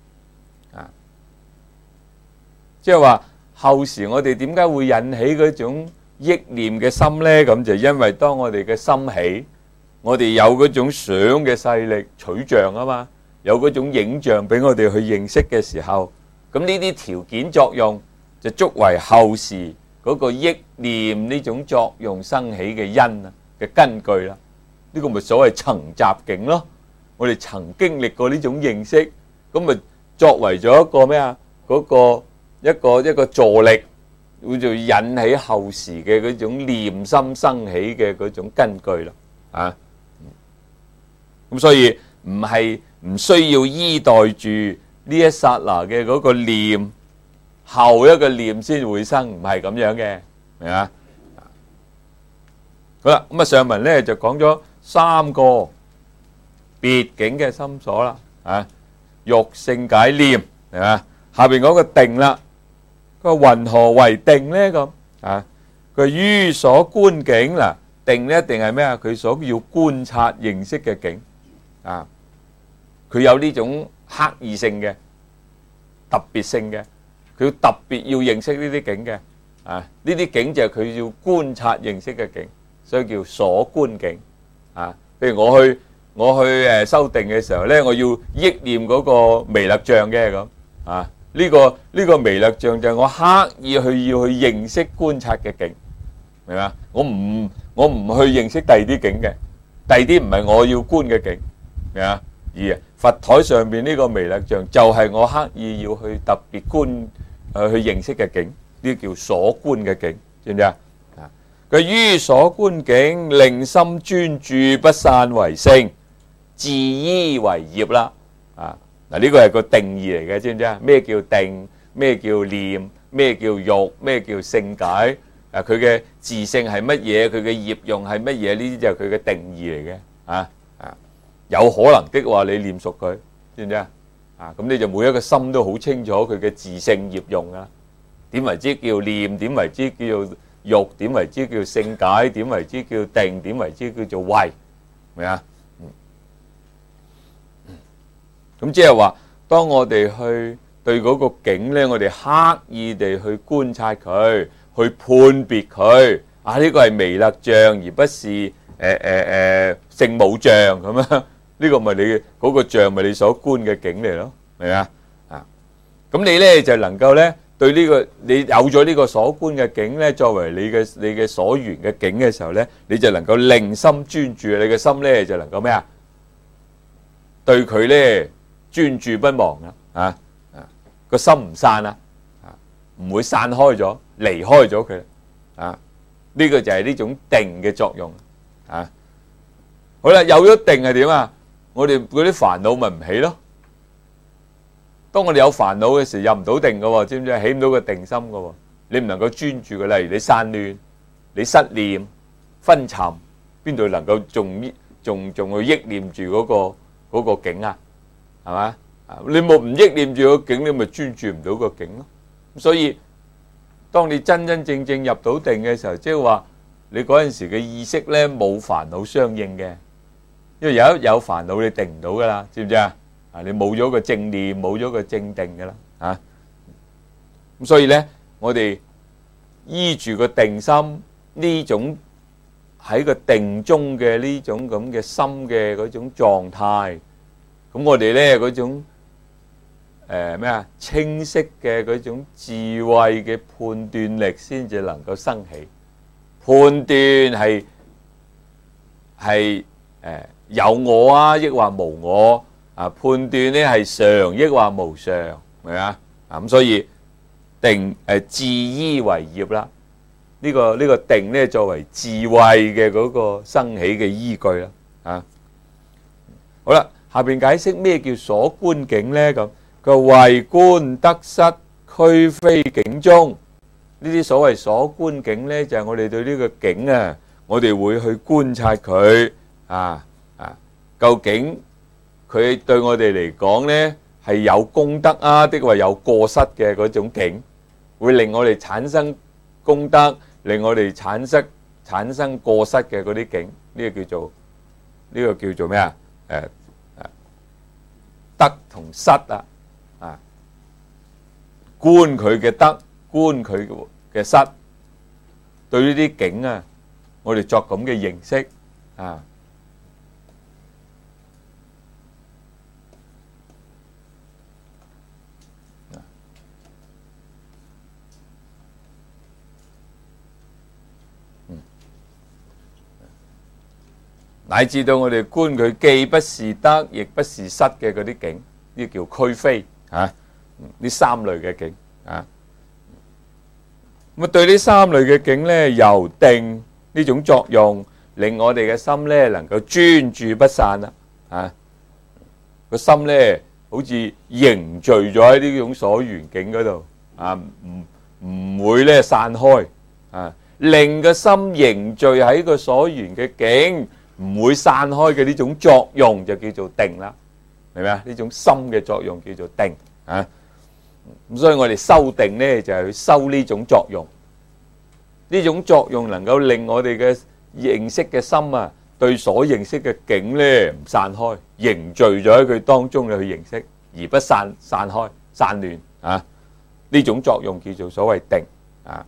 即係話後時我哋點解會引起嗰種憶念嘅心呢？咁就因為當我哋嘅心起，我哋有嗰種想嘅勢力取像啊嘛，有嗰種影像俾我哋去認識嘅時候，咁呢啲條件作用就足為後時嗰個憶念呢種作用生起嘅因啊嘅根據啦。呢個咪所謂曾習境咯。我哋曾經歷過呢種認識，咁咪作為咗一個咩啊？嗰個一個助力，會就引起後時嘅嗰種念心生起嘅嗰種根據啦。咁所以唔需要依待住呢一剎那嘅嗰個念，後一個念先會生，唔係咁樣嘅，明嘛？好啦，咁上文咧就講咗3個別境嘅心所啦，欲性解念，係嘛？下邊嗰個定啦，佢話云何為定咧？咁佢於所觀境嗱，定咧一定係咩啊？佢所要觀察認識嘅境佢有呢種刻意性嘅、特別性嘅，佢特別要認識呢啲境嘅，呢啲境就係佢要觀察認識嘅境，所以叫所觀境。譬如我去修定嘅時候咧，我要憶念嗰個彌勒像嘅咁，呢個彌勒像就係我刻意要去認識觀察嘅境，明嘛？我唔去認識第二啲境嘅，第二啲唔係我要觀嘅境，明嘛？而佛台上邊呢個彌勒像就係我刻意要去特別觀去認識嘅境，呢叫所觀嘅境，知唔知啊？佢於所觀境，令心專注不散為性，自依為業啦。嗱，呢個係個定義嚟嘅，知唔知啊？咩叫定？咩叫念？咩叫欲？咩叫性解？佢嘅自性係乜嘢？佢嘅業用係乜嘢？呢啲就係佢嘅定義嚟嘅。有可能的話，你念熟佢，知唔知啊？咁你就每一個心都好清楚佢嘅自性業用啊。點為之叫念？點為之叫做欲？點為之叫性解？點為之叫定？點為之叫做慧？明啊？咁即係話，當我哋去對嗰個境咧，我哋刻意地去觀察佢，去判別佢。呢個係彌勒像，而不是聖母像咁樣。呢個咪你嗰個像咪你所觀嘅境嚟咯，明啊？咁你咧就能夠咧對呢個你有咗呢個所觀嘅境咧，作為你嘅所緣嘅境嘅時候咧，你就能夠令心專注，你嘅心咧就能夠咩啊？對佢咧專注不忘啦，個心唔散啦，唔會散開咗，離開咗佢，呢個就係呢種定嘅作用。好啦，有咗定係點啊？我哋嗰啲煩惱咪唔起咯。當我哋有煩惱嘅時候，入唔到定噶喎，知唔知？起唔到個定心噶喎，你唔能夠專注嘅。例如你散亂、你失念、昏沉，邊度能夠仲去憶念住嗰個境啊？係嘛？你冇唔憶念住個境，你咪專注唔到個境咯。所以當你真真正正入到定嘅時候，即係話你嗰陣時嘅意識咧冇煩惱相應嘅。因為有煩惱你定唔到噶啦，知唔知啊？你冇咗個正念，冇咗個正定噶啦，咁所以咧，我哋依住個定心呢種喺個定中嘅呢種咁嘅心嘅嗰種狀態，咁我哋咧嗰種清晰嘅嗰種智慧嘅判斷力先至能夠生起。判斷係有我啊，抑或無我判斷呢係常抑或無常，明唔明啊？咁所以定自依為業啦。呢個定呢作為智慧嘅嗰個生起嘅依據啦。好啦，下邊解釋咩叫所觀境呢？咁佢為觀得失俱非境中，呢啲所謂所觀境呢，就係我哋對呢個境啊，我哋會去觀察佢究竟佢對我哋嚟講呢係有功德啊，定係有過失嘅嗰種境，會令我哋產生功德，令我哋產生過失嘅嗰啲境，呢個叫做咩啊？ 得同失啊，觀佢嘅得，觀佢嘅失，對呢啲境啊，我哋作咁嘅認識啊。乃至到我哋觀佢既不是得，亦不是失嘅嗰啲境，呢叫俱非啊。呢三類嘅境啊，咁啊對呢三類嘅境咧，由定呢種作用，令我哋嘅心咧能夠專注不散啦。啊，個心咧好似凝聚咗喺呢種所緣境嗰度啊，唔會咧散開啊，令個心凝聚喺個所緣嘅境，唔會散開嘅呢種作用就叫做定啦，明唔明啊？呢種心嘅作用叫做定啊。咁所以我哋修定呢，就係去修呢種作用，呢種作用能夠令我哋嘅認識嘅心啊，對所認識嘅境呢唔散開，凝聚咗喺佢當中去認識，而不散開、散亂啊。呢種作用叫做所謂定啊。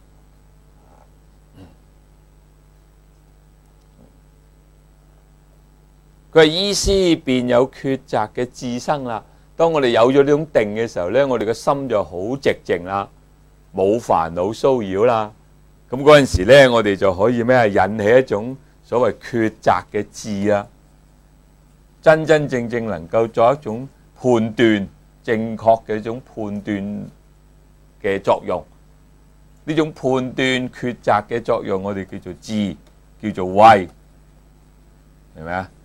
佢係依師便有抉擇嘅自生啦。當我哋有咗呢種定嘅時候呢，我哋嘅心就好寂靜啦，冇煩惱騷擾啦。咁嗰陣時呢，我哋就可以咩引起一種所謂抉擇嘅智啊，真真正正能夠作一種判斷，正確嘅一種判斷嘅作用。呢種判斷抉擇嘅作用，我哋叫做智，叫做慧，明唔明啊？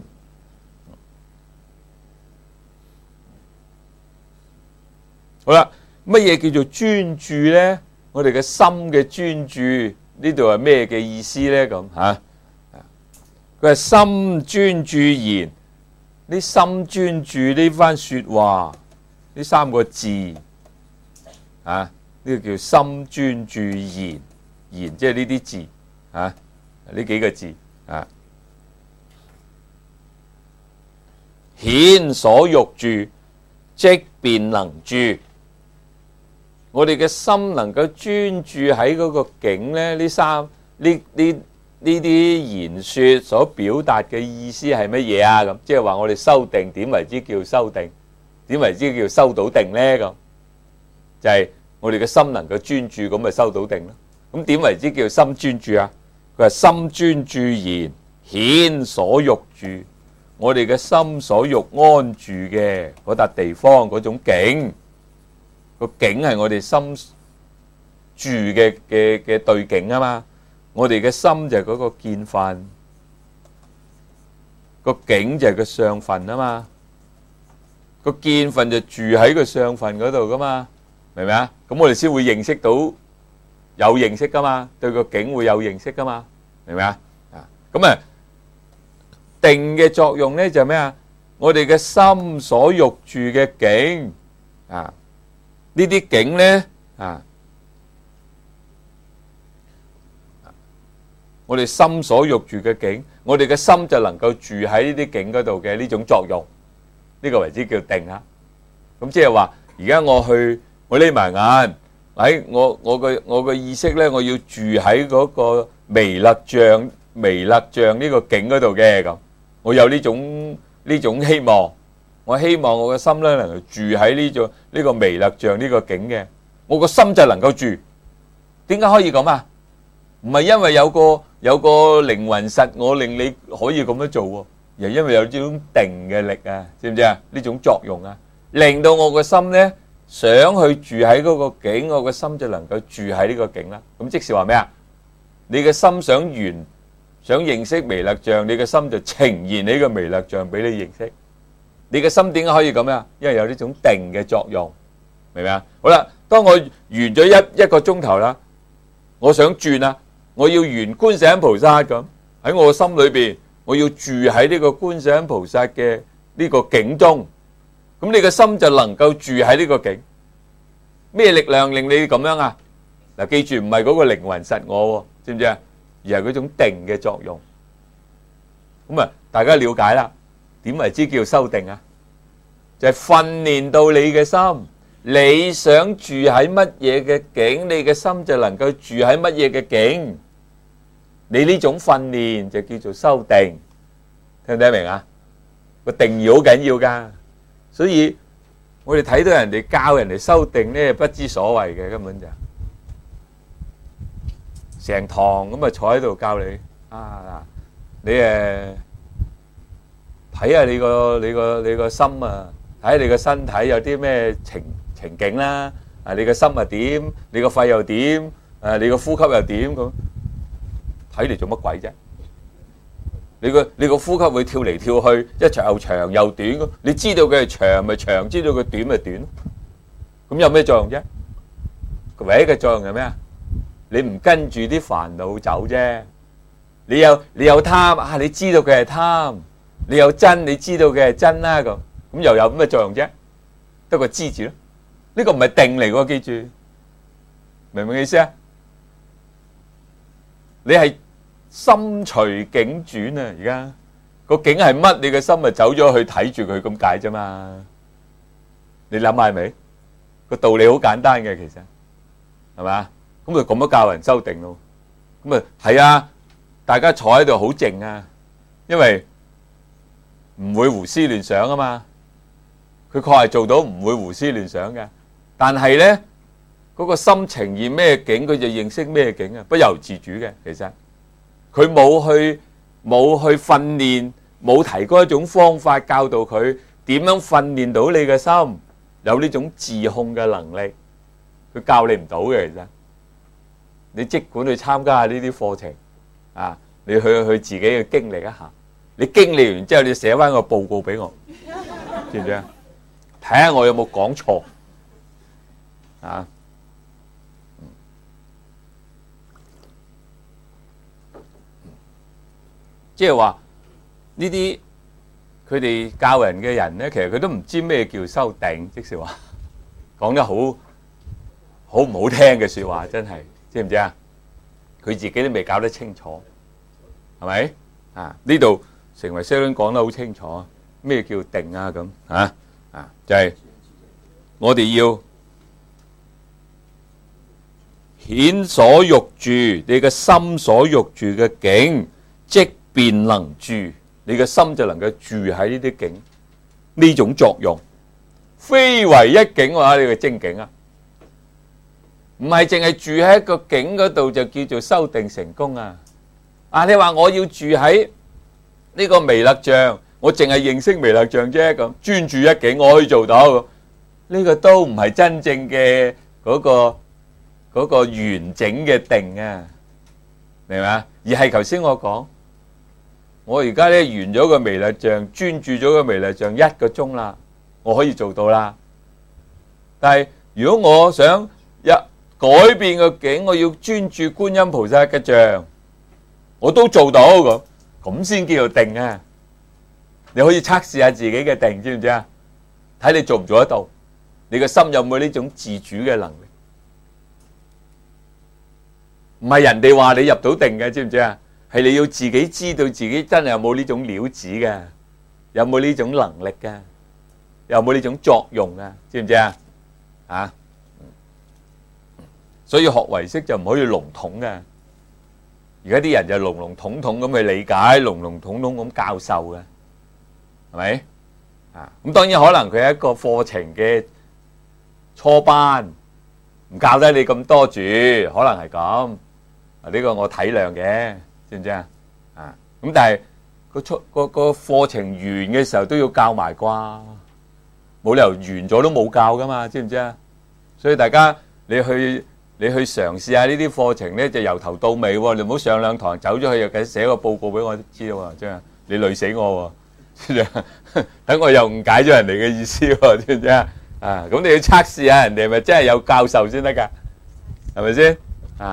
好啦，乜嘢叫做專注呢？我哋嘅心嘅專注呢度係咩嘅意思呢？咁吓，佢係心專注言，呢心專注呢番說話，呢三個字啊，呢個叫心專注言，言即係呢啲字啊，呢幾個字啊，顯所欲住，即便能住。我哋嘅心能夠專注喺嗰個境咧，呢啲言說所表達嘅意思係乜嘢啊？咁即係話我哋修定點為之叫修定？點為之叫修到定咧？咁就係我哋嘅心能夠專注，咁咪修到定咯。咁點為之叫心專注啊？佢係心專注言，顯所欲住。我哋嘅心所欲安住嘅嗰笪地方，嗰種境。個境係我哋心住嘅對境啊嘛，我哋嘅心就係嗰個見分，個境就係個相分啊嘛，個見分就住喺個相分嗰度噶嘛，明唔明啊？咁我哋先會認識到有認識噶嘛，對個境會有認識噶嘛，明唔明啊？咁啊定嘅作用咧就係咩啊？我哋嘅心所欲住嘅境啊。呢啲境呢，啊，我哋心所欲住嘅境，我哋嘅心就能夠住喺呢啲境嗰度嘅呢種作用，呢個為之叫定啊。咁即係話，而家我匿埋眼，喺我個意識呢，我要住喺嗰個彌勒像呢個境嗰度嘅咁，我有呢種希望。我希望我嘅心咧能夠住喺呢個彌勒像呢個境嘅，我個心就能夠住。點解可以咁啊？唔係因為有個靈魂實我令你可以咁樣做喎，而係因為有呢種定嘅力啊，知唔知啊？呢種作用啊，令到我個心咧想去住喺嗰個境，我個心就能夠住喺呢個境啦。咁即是話咩啊？你嘅心想認識彌勒像，你嘅心就呈現呢個彌勒像俾你認識。你嘅心點解可以咁啊？因為有呢種定嘅作用，明唔明啊？好啦，當我完咗一個鐘頭啦，我想轉啦，我要圓觀世音菩薩咁喺我嘅心裏邊，我要住喺呢個觀世音菩薩嘅呢個境中，咁你嘅心就能夠住喺呢個境。咩力量令你咁樣啊？嗱，記住唔係嗰個靈魂實我，知唔知啊？而係嗰種定嘅作用。咁啊，大家了解啦。點為之叫修定啊？ 就係訓練到你嘅心。你想住喺乜嘢嘅境，你嘅心就能夠住喺乜嘢嘅境。你呢種訓練就叫做修定，聽唔聽得明啊？個定義好緊要噶，所以我哋睇到人哋教人哋修定咧，不知所謂嘅，根本就成堂咁啊坐喺度教你啊，你睇下你個心啊，睇下你個身體有啲咩情景啦，啊你個心係點，你個肺又點，你個呼吸又點咁，睇嚟做乜鬼啫？你個呼吸會跳嚟跳去，一長又長又短，你知道佢係長咪長，知道佢短咪短，咁有咩作用啫？唯一嘅作用係咩啊？你唔跟住啲煩惱走啫。你有貪啊，你知道佢係貪；你有真，你知道佢係真啦。咁又有咩作用啫？得個知字咯。呢個唔係定嚟嘅，記住，明唔明意思啊？你係心隨境轉啊！而家個境係乜，你嘅心咪走咗去睇住佢咁解啫嘛？你諗下係咪？個道理好簡單嘅，其實係嘛？咁就咁樣教人修定咯。咁啊係啊，大家坐喺度好靜啊，因為唔會胡思亂想啊嘛。佢確係做到唔會胡思亂想嘅，但係咧嗰個心呈現咩境，佢就認識咩境啊，不由自主嘅。其實佢冇去訓練，冇提供一種方法教導佢點樣訓練到你嘅心有呢種自控嘅能力，佢教你唔到嘅。其實你即管去參加下呢啲課程啊，你去自己去經歷一下，你經歷完之後你寫翻個報告俾我，知唔知啊？睇下我有冇講錯啊！即係話呢啲佢哋教人嘅人咧，其實佢都唔知咩叫修定，即是話講得好唔好聽嘅說話，真係知唔知啊？佢自己都未搞得清楚，係咪啊？呢度成為師兄講得好清楚，咩叫定啊？咁就係我哋要顯所欲住，你嘅心所欲住嘅境，即便能住，你嘅心就能夠住喺呢啲境，呢種作用非為一境嘅話，你嘅精境啊，唔係淨係住喺一個境嗰度就叫做修定成功啊！啊，你話我要住喺呢個彌勒像，我淨係認識彌勒像啫，咁專注一境我可以做到，呢個都唔係真正嘅嗰個完整嘅定啊，明嘛？而係頭先我講，我而家咧完咗個彌勒像，專注咗個彌勒像1個鐘啦，我可以做到啦。但係如果我想改變個境，我要專注觀音菩薩嘅像，我都做到咁先叫做定啊！你可以測試下自己嘅定，知唔知啊？睇你做唔做得到，你個心有冇呢種自主嘅能力？唔係人哋話你入到定嘅，知唔知啊？係你要自己知道自己真係有冇呢種料子嘅，有冇呢種能力嘅，有冇呢種作用啊？知唔知啊？啊！所以學唯識就唔可以籠統嘅。而家啲人就籠籠統統咁去理解，籠籠統統咁教授嘅，係咪？咁當然可能佢係一個課程嘅初班，唔教得你咁多住，可能係咁。呢個我體諒嘅，知唔知啊？咁但係個課程完嘅時候都要教埋啩，冇理由完咗都冇教噶嘛，知唔知啊？所以大家你去嘗試下呢啲課程咧，就由頭到尾喎，你唔好上兩堂走咗去又繼續寫個報告俾我知道喎，即係你累死我喎，等我又誤解咗人哋嘅意思喎，知唔知啊？咁你要測試下人哋係咪真係有教授先得㗎，係咪先？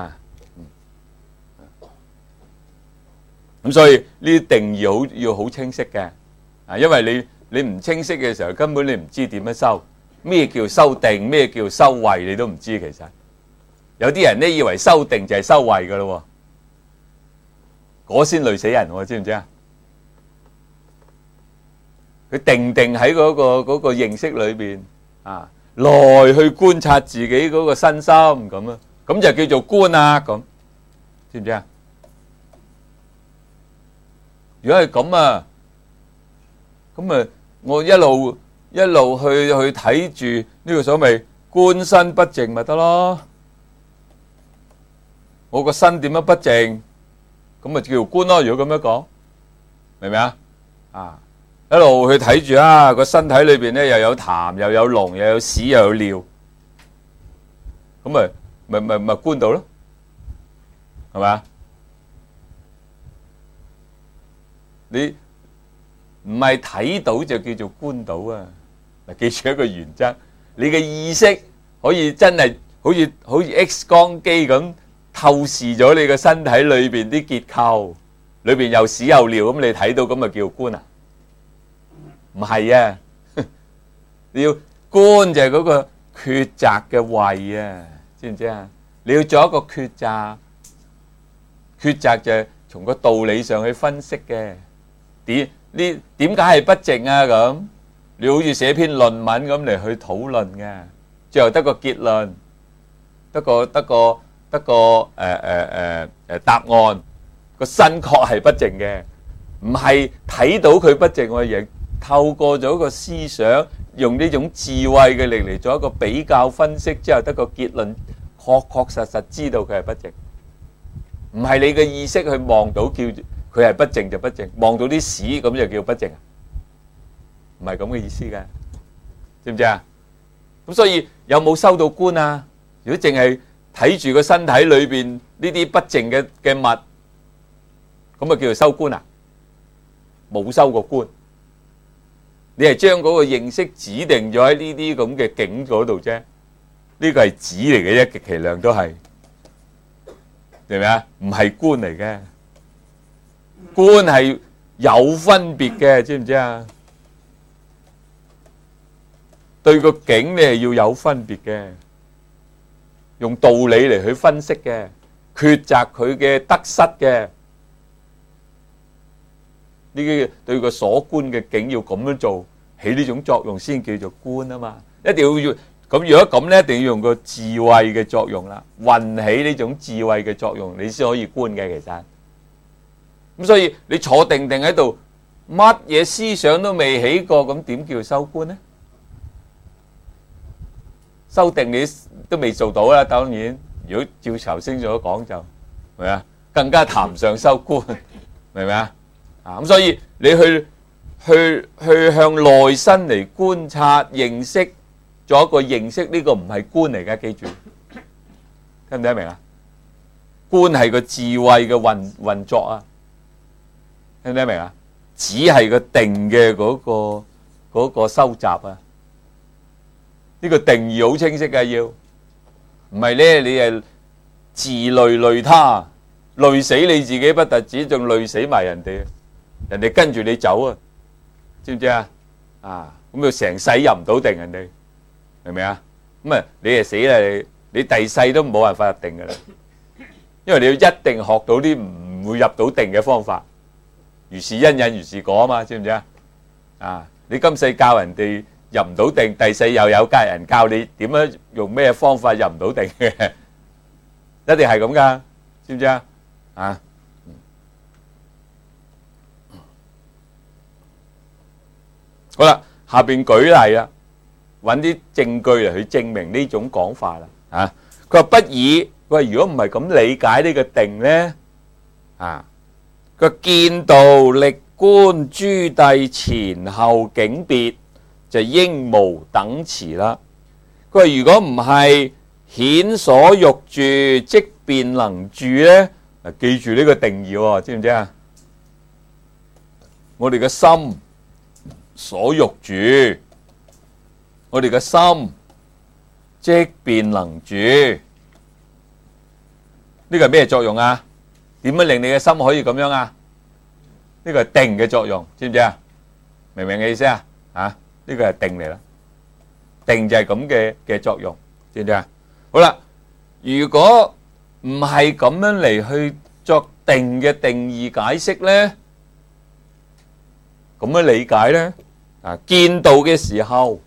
咁所以呢啲定義要好清晰嘅，因為你唔清晰嘅時候，根本你唔知點樣修，咩叫修定，咩叫修慧，你都唔知其實。有啲人咧以為修定就係修慧噶咯，嗰先累死人喎，知唔知啊？ 佢定喺嗰個認識裏邊啊，來去觀察自己嗰個身心咁啊，咁就叫做觀啊，咁知唔知啊？如果係咁啊，我一路去睇住呢個所謂觀身不淨咪得咯？我個身點樣不淨，咁咪叫做觀咯。如果咁樣講，明唔明啊？啊，一路去睇住啊，個身體裏邊咧又有痰，又有膿，又有屎，又有尿，咁咪觀到咯，係咪啊？你唔係睇到就叫做觀到啊！嗱，記住一個原則，你嘅意識可以真係好似 X 光機咁透視咗你個身體裏邊啲結構，裏邊又屎又尿，咁你睇到咁咪叫觀啊？唔係啊！你要觀就係嗰個抉擇嘅位啊，知唔知啊？你要做一個抉擇，抉擇就係從個道理上去分析嘅。點解係不淨啊？咁你好似寫篇論文咁嚟去討論嘅，最後得個結論，得個答案，個身確係不淨嘅，唔係睇到佢不淨嘅嘢，透過咗個思想，用呢種智慧嘅力嚟做一個比較分析之後，得個結論，確實知道佢係不淨，唔係你嘅意識去望到叫佢係不淨就不淨，望到啲屎咁就叫不淨啊？唔係咁嘅意思㗎，知唔知啊？咁所以有冇收到觀啊？如果淨係睇住個身體裏邊呢啲不淨嘅物，咁啊叫做收觀啊？冇收過觀，你係將嗰個認識指定咗喺呢啲咁嘅境嗰度啫。呢個係指嚟嘅啫，極其量都係，明唔明啊？唔係觀嚟嘅。觀係有分別嘅，知唔知啊？對個境你係要有分別嘅，用道理嚟去分析嘅，抉擇佢嘅得失嘅，呢啲對個所觀嘅境要咁樣做，起呢種作用先叫做觀啊嘛！一定要咁，如果咁咧，一定要用個智慧嘅作用啦，運起呢種智慧嘅作用，你先可以觀嘅。其實。咁所以你坐定喺度，乜嘢思想都未起過，咁點叫收觀呢？修定你都未做到啦，當然。如果照頭先所講就，係咪啊？更加談上修觀，明唔明啊？咁所以你去向內身嚟觀察、認識，做一個認識，呢個唔係觀嚟㗎，記住，聽唔聽得明啊？觀係個智慧嘅運作啊！聽唔聽明啊？只係個定嘅嗰個收集啊！呢個定義好清晰嘅，要唔係咧？你係自累他，累死你自己不特止，仲累死埋人哋，人哋跟住你走啊！知唔知啊？咁就成世入唔到定，人哋明唔明啊？咁啊，你係死啦！你第世都冇辦法入定噶啦，因為你要一定學到啲唔會入到定嘅方法。如是因引如是果啊嘛，知唔知啊？你今世教人哋入唔到定，第世又有家人教你點樣用咩方法入唔到定嘅，一定係咁噶，知唔知啊？好啦，下邊舉例啦，揾啲證據嚟去證明呢種講法啦。佢話不以，佢話如果唔係咁理解呢個定咧，佢見道力觀諸諦前後境別，就應無等持啦。佢話如果唔係顯所欲住，即便能住咧，記住呢個定義喎，知唔知啊？我哋嘅心所欲住，我哋嘅心即便能住，呢個係咩作用啊？點樣令你嘅心可以咁樣啊？呢個係定嘅作用，知唔知啊？明唔明嘅意思啊？呢個係定嚟啦，定就係咁嘅作用，知唔知啊？好啦，如果唔係咁樣嚟去作定嘅定義解釋咧，咁樣理解咧， 見道嘅時候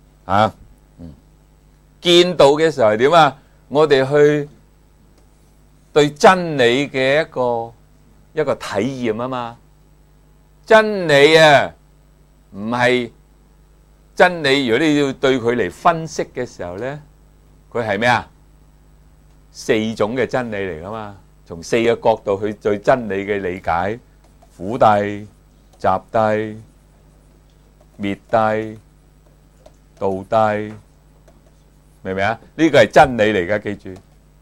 見道嘅時候係點啊？我哋去對真理嘅一個體驗啊嘛。真理啊，唔係真理。如果你要對佢嚟分析嘅時候咧，佢係咩啊？四種嘅真理嚟噶嘛。從四個角度去對真理嘅理解：苦諦、集諦、滅諦、道諦，明唔明啊？呢個係真理嚟噶，記住。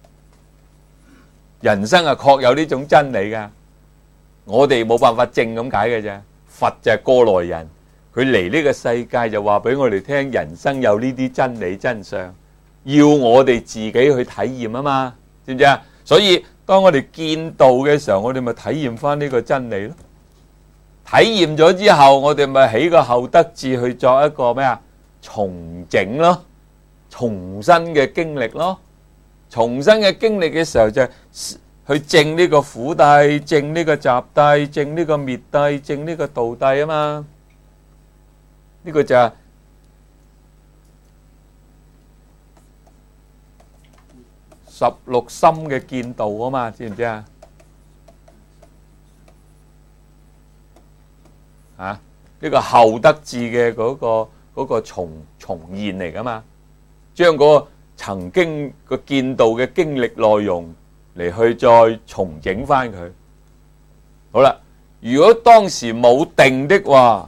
人生啊，確有呢種真理噶。我哋冇辦法證咁解嘅啫。佛就係過來人，佢嚟呢個世界就話俾我哋聽，人生有呢啲真理真相，要我哋自己去體驗啊嘛，知唔知啊？所以當我哋見道嘅時候，我哋咪體驗翻呢個真理咯。體驗咗之後，我哋咪起個後得智去作一個咩啊？重整咯，重新嘅經歷咯。重新嘅經歷嘅時候就係去證呢個苦諦，證呢個集諦，證呢個滅諦，證呢個道諦啊嘛。呢個就係16心嘅見道啊嘛，知唔知啊？呢個後得智嘅嗰個重現嚟噶嘛，將嗰個曾經個見道嘅經歷內容嚟去再重整翻佢。好啦，如果當時冇定的話，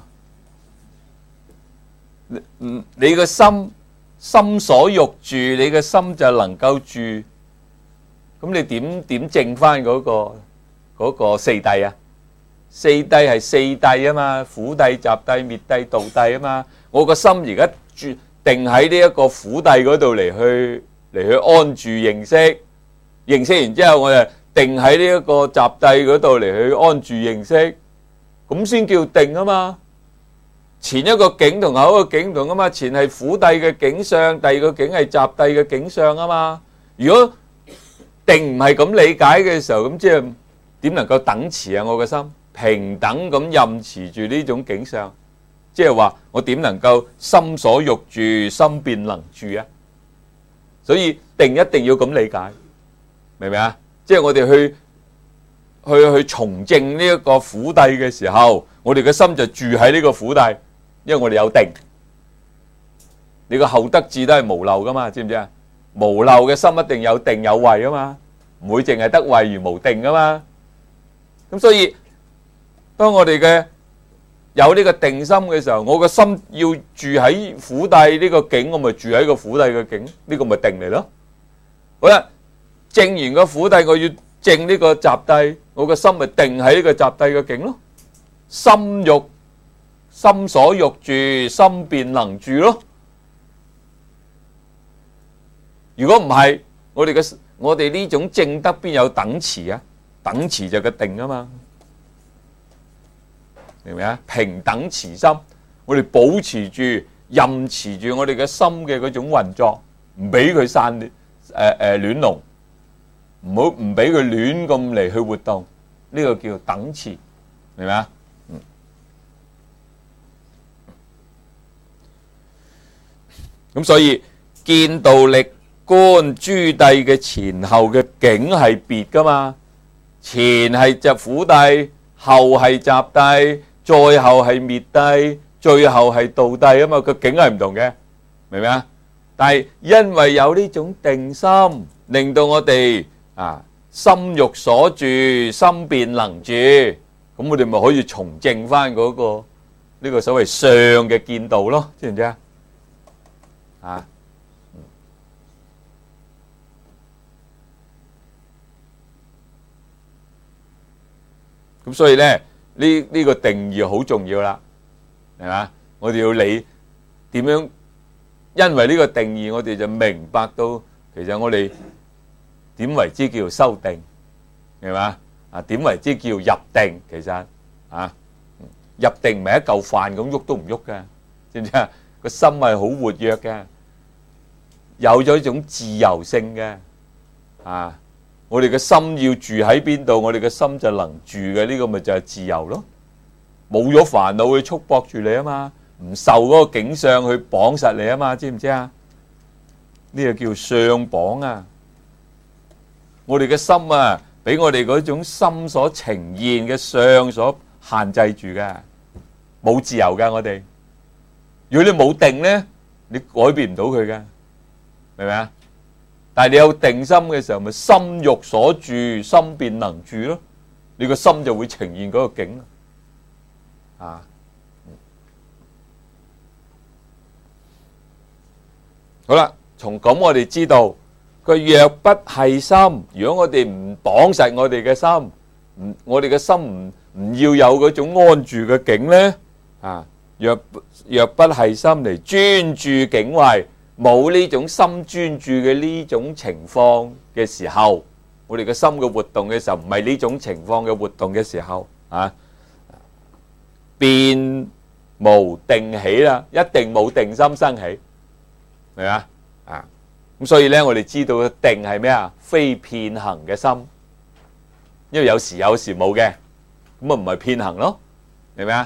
你個心所欲住，你個心就能夠住。咁你點證翻嗰個四諦啊？四諦係四諦啊嘛，苦諦、集諦、滅諦、道諦啊嘛。我個心而家住定喺呢一個苦諦嗰度嚟去安住認識，認識完之後我就定喺呢一個集諦嗰度嚟去安住認識，咁先叫定啊嘛。前一個境同後一個境唔同啊嘛，前係苦諦嘅境相，第二個境係集諦嘅境相啊嘛。如果定唔係咁理解嘅時候，咁即係點能夠等持啊？我個心平等咁任持住呢種境相，即係話我點能夠心所欲住，心便能住啊？所以定一定要咁理解，明唔明啊？即係我哋去從證呢一個苦諦嘅時候，我哋嘅心就住喺呢個苦諦，因為我哋有定。你個後得智都係無漏噶嘛，知唔知啊？無漏嘅心一定有定有慧啊嘛，唔會淨係得慧而無定噶嘛。咁所以當我哋嘅有呢個定心嘅時候，我個心要住喺苦諦呢個境，我咪住喺個苦諦嘅境，呢個咪定嚟咯。好啦，證完個苦諦，我要證呢個集諦，我個心咪定喺呢個集諦嘅境咯。心所欲住，心便能住咯。如果唔係，我哋呢種證德邊有等持啊？等持就個定啊嘛，明唔明啊？平等持心，我哋保持住、任持住我哋嘅心嘅嗰種運作，唔俾佢亂龍，唔俾佢亂咁嚟去活動，呢個叫等持，明唔明啊？咁所以見道力觀諸諦嘅前後嘅境係別噶嘛，前係就苦諦，後係集諦，再後係滅諦，最後係道諦啊嘛，個境係唔同嘅，明唔明啊？但係因為有呢種定心，令到我哋心欲所住，心便能住，咁我哋咪可以重證翻嗰個呢個所謂相嘅見道咯，知唔知啊？咁所以咧，呢個定義好重要啦，係嘛？我哋要理點樣，因為呢個定義，我哋就明白到其實我哋點為之叫修定，係嘛？點為之叫入定？其實入定唔係一嚿飯咁喐都唔喐嘅，知唔知啊？個心係好活躍嘅，有咗一種自由性嘅，我哋嘅心要住喺邊度，我哋嘅心就能住嘅，呢個咪就係自由咯。冇咗煩惱去束縛住你啊嘛， 唔受嗰個景象去綁實你啊嘛，知唔知啊？呢個叫相綁啊！我哋嘅心啊，俾我哋嗰種心所呈現嘅相所限制住嘅，冇自由噶。我哋如果你冇定咧，你改變唔到佢嘅，明唔明啊？但係你有定心嘅時候，咪心欲所住，心便能住咯。你個心就會呈現嗰個境啊。好啦，從咁我哋知道，佢若不係心，如果我哋唔綁實我哋嘅心，我哋嘅心唔要有嗰種安住嘅境咧，若不係心嚟專注境位，冇呢種心專注嘅呢種情況嘅時候，我哋嘅心嘅活動嘅時候，唔係呢種情況嘅活動嘅時候，便無定起啦，一定冇定心生起。明啊？咁所以咧，我哋知道定係咩啊？非遍行嘅心，因為有時有時冇嘅，咁啊唔係遍行咯，明唔明啊？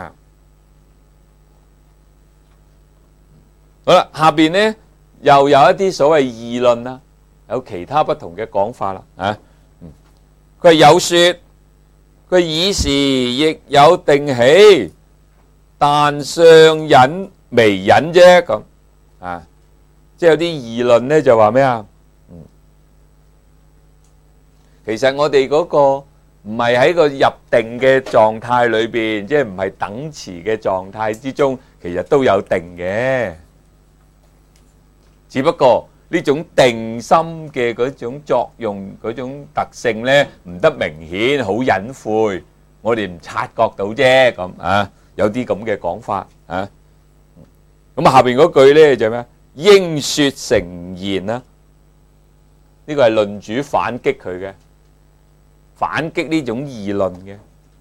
好啦，下邊咧又有一啲所謂議論啦，有其他不同嘅講法啦。佢有說，佢爾時亦有定起，但相隱微隱啫咁即係有啲議論咧，就話咩啊？其實我哋嗰個唔係喺個入定嘅狀態裏邊，即係唔係等持嘅狀態之中，其實都有定嘅。只不過呢種定心嘅嗰種作用、嗰種特性咧，唔得明顯，好隱晦，我哋唔察覺到啫。咁有啲咁嘅講法咁下邊嗰句咧就咩？應說誠言啦，呢個係論主反擊佢嘅，反擊呢種議論嘅。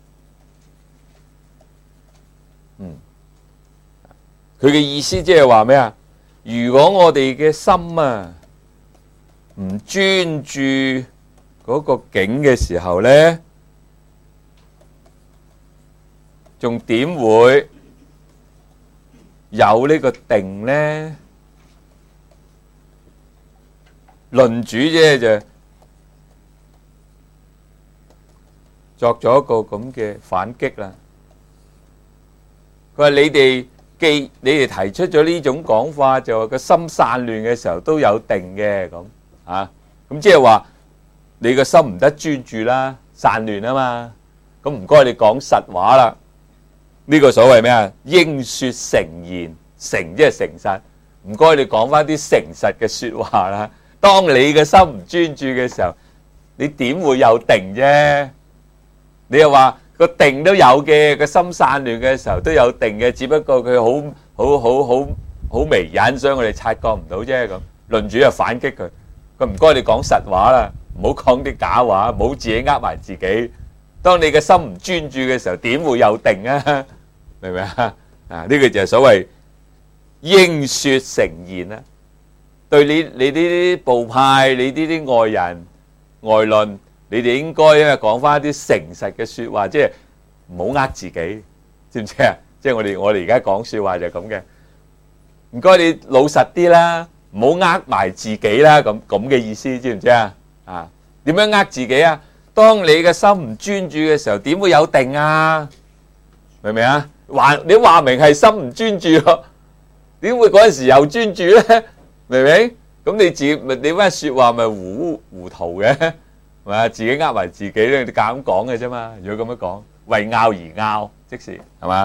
佢嘅意思即係話咩啊？如果我哋嘅心唔專注嗰個境嘅時候咧，仲點會有呢個定咧？論主啫就作咗一個咁嘅反擊啦。佢話你哋提出咗呢種講法，就話個心散亂嘅時候都有定嘅咁咁即係話你個心唔得專注啦，散亂啊嘛。咁唔該你講實話啦。呢個所謂咩啊？應說誠言，誠即係誠實。唔該你講翻啲誠實嘅說話啦。當你嘅心唔專注嘅時候，你點會有定啫？你又話個定都有嘅，個心散亂嘅時候都有定嘅，只不過佢好微隱，所以我哋察覺唔到啫。咁論主就反擊佢，佢唔該你講實話啦，唔好講啲假話，唔好自己呃埋自己。當你嘅心唔專注嘅時候，點會有定啊？明唔明啊？呢個就係所謂應說誠言啦。對你呢啲部派，你呢啲外人外論，你哋應該講翻一啲誠實嘅說話，即係唔好呃自己，知唔知啊？即係我哋而家講說話就係咁嘅。唔該你老實啲啦，唔好呃埋自己啦，咁嘅意思，知唔知啊？點樣呃自己啊？當你嘅心唔專注嘅時候，點會有定啊？明唔明啊？你話明係心唔專注咯，點會嗰陣時又專注咧？明唔明？咁你番說話咪糊塗嘅，係咪？自己呃埋自己咧，你夾咁講嘅啫嘛。如果咁樣講，為拗而拗，即是係嘛？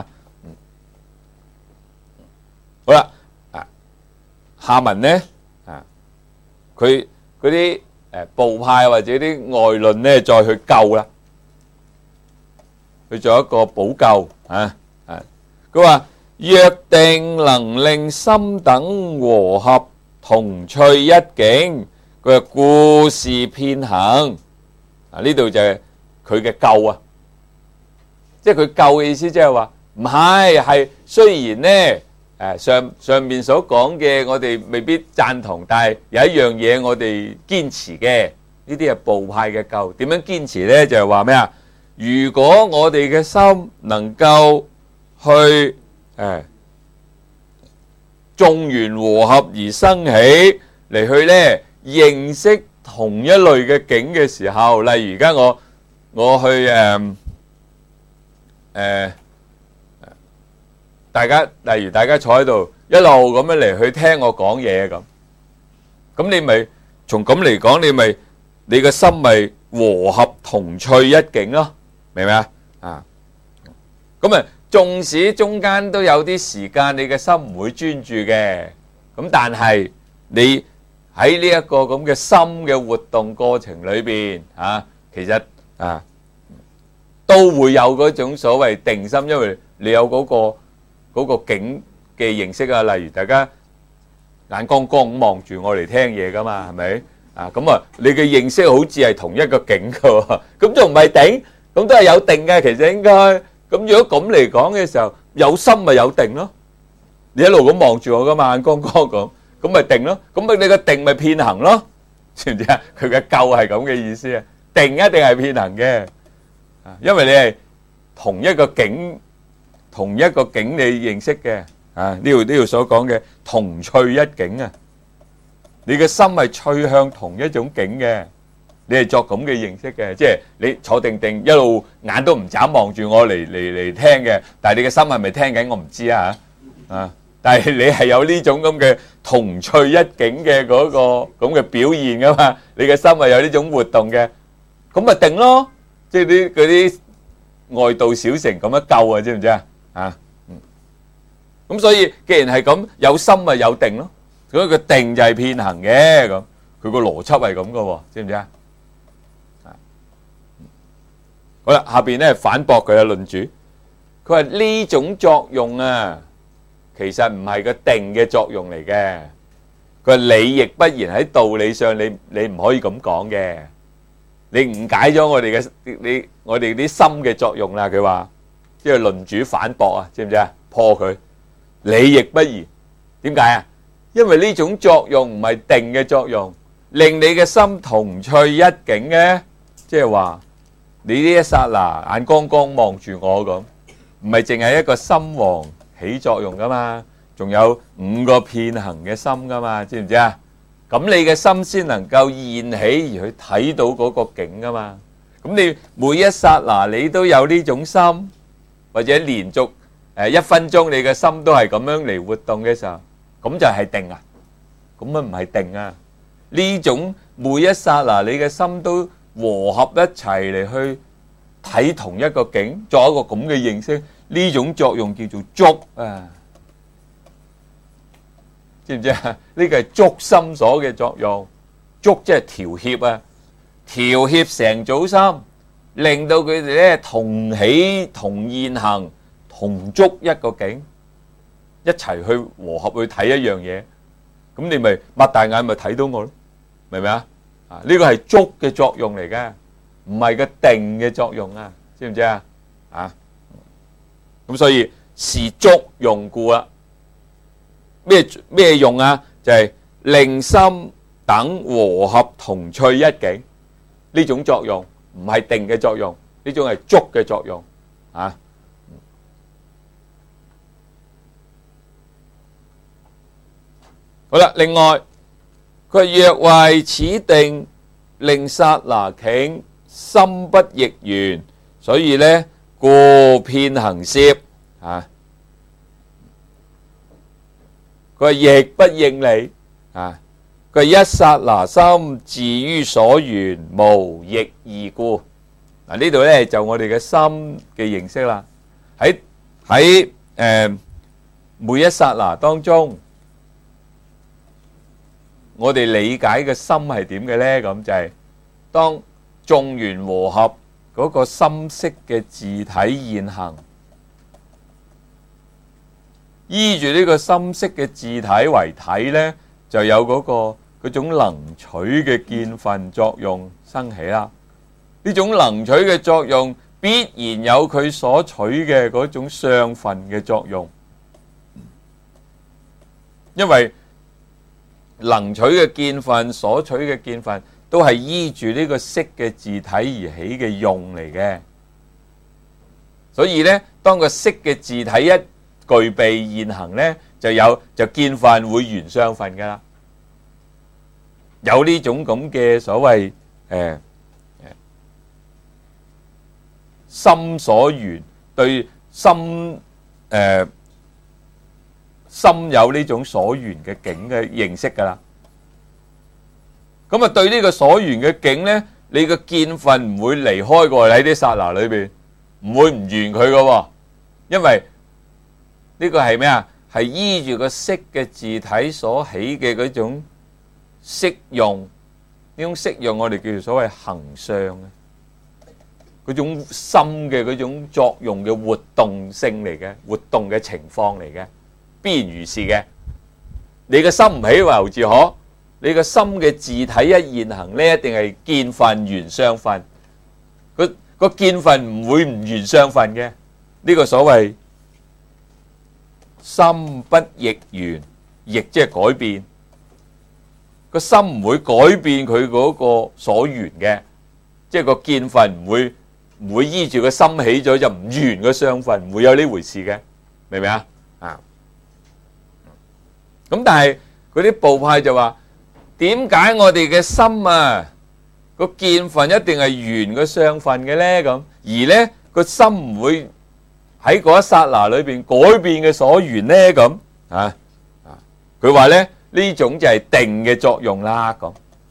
好啦，下文咧，佢嗰啲部派或者啲外論咧，再去救啦，去做一個補救佢話若定能令心等和合，同趣一境，佢話故是遍行。呢度就係佢嘅救啊，即係佢救嘅意思，即係話唔係雖然咧上面所講嘅我哋未必贊同，但係有一樣嘢我哋堅持嘅，呢啲係部派嘅救。點樣堅持咧？就係話咩啊？如果我哋嘅心能夠去眾緣和合而生起嚟去咧認識同一類嘅境嘅時候，例如而家我去例如大家坐喺度一路咁樣嚟去聽我講嘢咁你咪從咁嚟講，你個心咪和合同趣一境咯，明唔明啊？咁啊，縱使中間都有啲時間，你嘅心唔會專注嘅，咁但係你喺呢一個咁嘅心嘅活動過程裏邊其實都會有嗰種所謂定心，因為你有嗰個境嘅認識啊。例如大家眼光光咁望住我嚟聽嘢噶嘛，係咪咁你嘅認識好似係同一個境噶喎，咁仲唔係定？咁都係有定嘅，其實應該。咁如果咁嚟講嘅時候，有心咪有定咯。你一路咁望住我噶嘛，眼光光咁咪定咯。咁你個定咪遍行咯，知唔知啊？佢嘅救係咁嘅意思啊。定一定係遍行嘅，因為你係同一個境你認識嘅呢度所講嘅同趣一境啊。你嘅心係趣向同一種境嘅，你係作咁嘅認識嘅，即係你坐定定一路眼都唔眨望住我嚟聽嘅，但係你嘅心係咪聽緊我唔知啊嚇但係你係有呢種咁嘅同趣一境嘅嗰個咁嘅表現噶嘛，你嘅心係有呢種活動嘅，咁咪定咯，即係嗰啲外道小乘咁樣救啊，知唔知啊？咁所以既然係咁，有心咪有定咯。所以個定就係遍行嘅，咁佢個邏輯係咁噶喎，知唔知啊？好啦，下邊咧反駁佢嘅論主，佢話呢種作用其實唔係個定嘅作用嚟嘅。佢話理亦不然，喺道理上你唔可以咁講嘅，你誤解咗我哋啲心嘅作用啦。佢話即係論主反駁啊，知唔知啊？破佢理亦不然，點解啊？因為呢種作用唔係定嘅作用，令你嘅心同趣一境嘅，即係話你呢一剎那眼光光望住我咁，唔係淨係一個心王起作用噶嘛，仲有5個遍行嘅心噶嘛，知唔知啊？咁你嘅心先能夠現起而去睇到嗰個境噶嘛。咁你每一剎那你都有呢種心，或者連續1分鐘你嘅心都係咁樣嚟活動嘅時候，咁就係定啊？咁啊唔係定啊！呢種每一剎那你嘅心都和合一齊嚟去睇同一個境，作一個咁嘅認識，呢種作用叫做觸啊！知唔知啊？呢個係觸心所嘅作用，觸即係調協啊，調協成組心，令到佢哋咧同起同現行，同觸一個境。一齊去和合去睇一樣嘢，咁你咪擘大眼咪睇到我咯，明唔明啊？呢個係觸嘅作用嚟嘅，唔係個定嘅作用啊，知唔知啊？咁所以是觸用故啦。咩用啊？就係令心等和合同趣一境，呢種作用唔係定嘅作用，呢種係觸嘅作用啊。好啦，另外佢若為此定令剎那頃心不逆緣，所以咧故遍行攝佢話亦不應理佢話一剎那心自於所緣無逆異故。呢度咧就我哋嘅心嘅認識啦。喺每一剎那當中，我哋理解嘅心係點嘅呢？咁就係當眾緣和合嗰個心識嘅自體現行，依住呢個心識嘅自體為體呢，就有嗰種能取嘅見分作用生起啦。呢種能取嘅作用必然有佢所取嘅嗰種相分嘅作用，因為能取嘅見分、所取嘅見分都係依住呢個識嘅自體而起嘅用嚟嘅。所以呢，當個識嘅自體一具備現行呢， 就見分會緣相分噶啦。有呢種咁嘅所謂心所緣，對心心有呢種所緣嘅境嘅認識噶啦。咁啊，對呢個所緣嘅境咧，你嘅見分唔會離開過喺啲剎那裏邊，唔會唔緣佢噶，因為呢個係咩啊？係依住個色嘅自體所起嘅嗰種色用，呢種色用我哋叫做所謂行相啊，嗰種心嘅嗰種作用嘅活動性嚟嘅，活動嘅情況嚟嘅，必然如是嘅。你嘅心唔起為自可，你個心嘅自體一現行呢，一定係見分緣相分。個見分唔會唔緣相分嘅。呢個所謂心不逆緣，逆即係改變。個心唔會改變佢嗰個所緣嘅，即係個見分唔會依住個心起咗就唔緣個相分，唔會有呢回事嘅，明唔明啊？咁但係嗰啲部派就話，點解我哋嘅心啊個見分一定係緣個相分嘅咧？咁而咧個心唔會喺嗰一剎那裏邊改變嘅所緣咧？咁佢話咧呢種就係定嘅作用啦。咁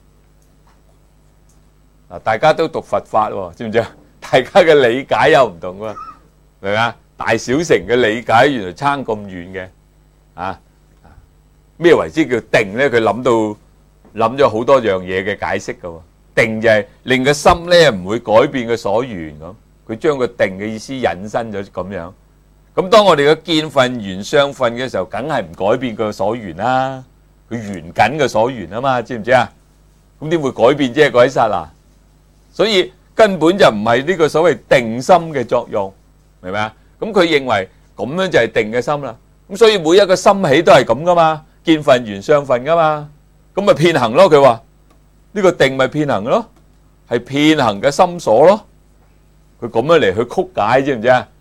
大家都讀佛法喎，知唔知啊？大家嘅理解又唔同喎，明唔明啊？大小乘嘅理解原來差咁遠嘅啊！咩為之叫定咧？佢諗咗好多樣嘢嘅解釋噶喎。定就係令個心咧唔會改變嘅所緣咁，佢將個定嘅意思引申咗咁樣。咁當我哋嘅見分緣相分嘅時候，梗係唔改變個所緣啦。佢緣緊嘅所緣啊嘛，知唔知啊？咁點會改變啫？嗰一剎那，所以根本就唔係呢個所謂定心嘅作用，明唔明啊？咁佢認為咁樣就係定嘅心啦。咁所以每一個心起都係咁噶嘛，見分緣相分噶嘛，咁咪遍行咯。佢話呢個定咪遍行咯，係遍行嘅心所咯。佢咁樣嚟去曲解，知唔知啊？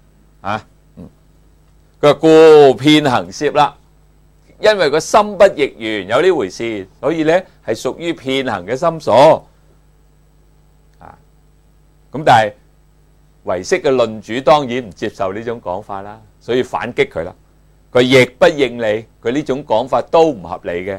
佢話故遍行攝啦，因為個心不逆緣有呢回事，所以咧係屬於遍行嘅心所。咁但係唯識嘅論主當然唔接受呢種講法啦，所以反擊佢啦。佢亦不應理，佢呢種講法都唔合理嘅。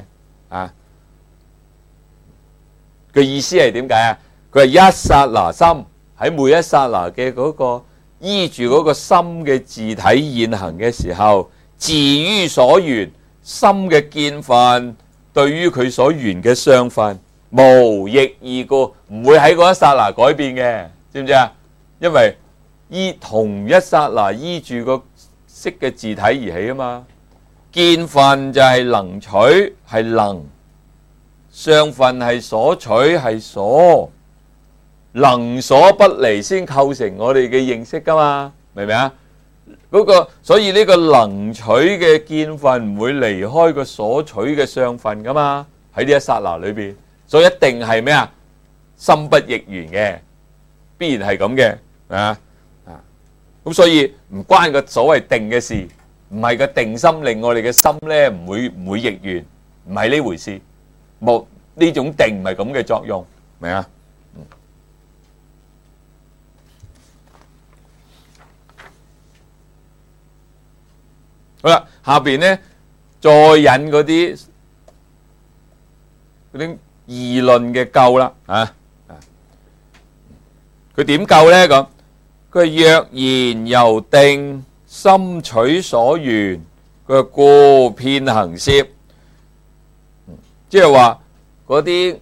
佢意思係點解啊？佢係一剎那心喺每一剎那嘅嗰個依住嗰個心嘅自體現行嘅時候，自於所緣心嘅見分，對於佢所緣嘅相分，無逆異故，唔會喺嗰一剎那改變嘅，知唔知啊？因為依同一剎那依住個色嘅自體而起啊嘛，見分就係能取係能，相分係所取係所，能所不離先構成我哋嘅認識噶嘛，明唔明啊？所以呢個能取嘅見分唔會離開個所取嘅相分噶嘛，喺呢一剎那裏邊，所以一定係咩啊？心不逆緣嘅，必然係咁嘅咁所以唔關個所謂定嘅事，唔係個定心令我哋嘅心咧唔會逆緣，唔係呢回事，冇呢種定唔係咁嘅作用，明啊？好啦，下邊咧再引嗰啲議論嘅咎啦，佢點咎咧咁？佢若然由定心取所緣，佢故遍行攝，即係話嗰啲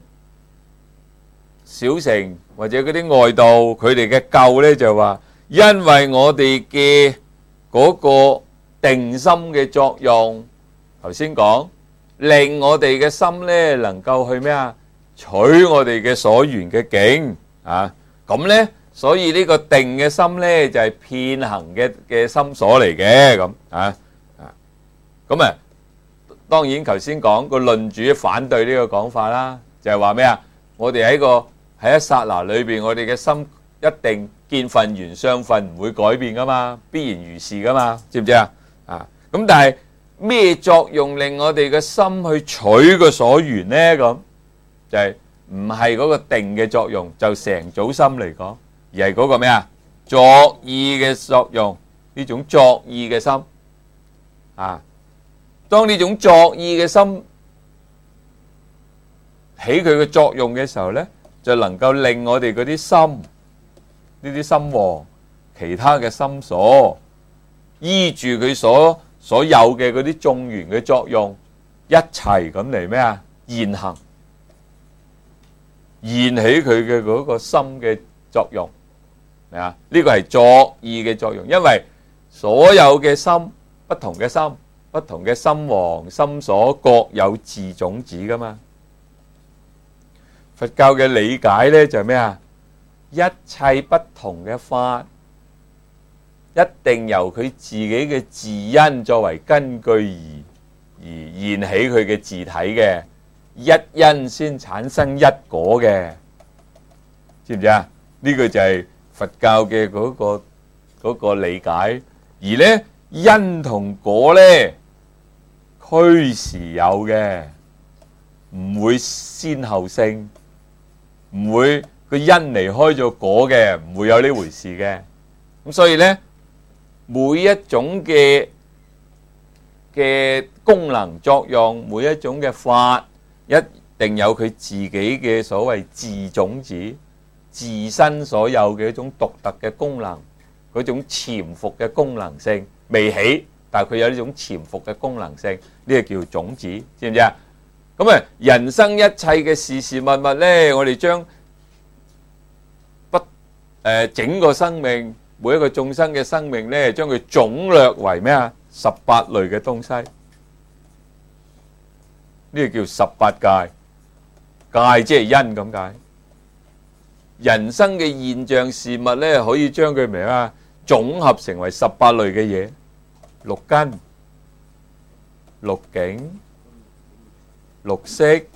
小乘或者嗰啲外道，佢哋嘅咎咧就話，因為我哋嘅嗰個定心嘅作用，頭先講令我哋嘅心咧能夠去咩啊？取我哋嘅所緣嘅境咁咧。所以呢個定嘅心咧就係遍行嘅心所嚟嘅咁當然頭先講個論主反對呢個講法啦，就係話咩啊？我哋喺一剎那裏邊，我哋嘅心一定見分緣相分唔會改變噶嘛，必然如是噶嘛，知唔知啊？咁但係咩作用令我哋嘅心去取個所緣呢？咁就係唔係嗰個定嘅作用，就成組心嚟講，而係嗰個咩啊？作意嘅作用，呢種作意嘅心啊。當呢種作意嘅心起佢嘅作用嘅時候呢，就能夠令我哋嗰啲心，呢啲心王，其他嘅心所，依住佢所有嘅嗰啲眾緣嘅作用，一齊咁嚟咩啊？現行，現起佢嘅嗰個心嘅作用，係啊？呢個係作意嘅作用，因為所有嘅心，不同嘅心，不同嘅心王、心所，各有自種子噶嘛。佛教嘅理解呢就係咩啊？一切不同嘅法，一定由佢自己嘅自因作為根據而現起佢嘅自體嘅，一因先產生一果嘅，知唔知啊？呢個就係佛教嘅嗰個理解。而呢因同果呢，俱時有嘅，唔會先後性，唔會個因離開咗果嘅，唔會有呢回事嘅。咁所以呢，每一種嘅功能作用，每一種嘅法，一定有佢自己嘅所謂自種子，自身所有嘅一種獨特嘅功能，嗰種潛伏嘅功能性未起，但係佢有呢種潛伏嘅功能性，呢個叫種子，知唔知啊？咁啊，人生一切嘅事事物物呢，我哋將整個生命，每一個眾生嘅生命呢，將佢總略為咩啊？18類嘅東西，呢個叫18界，界即係因咁解。人生嘅現象事物呢，可以將佢咩啊？總合成為18類嘅嘢，六根、六境、六識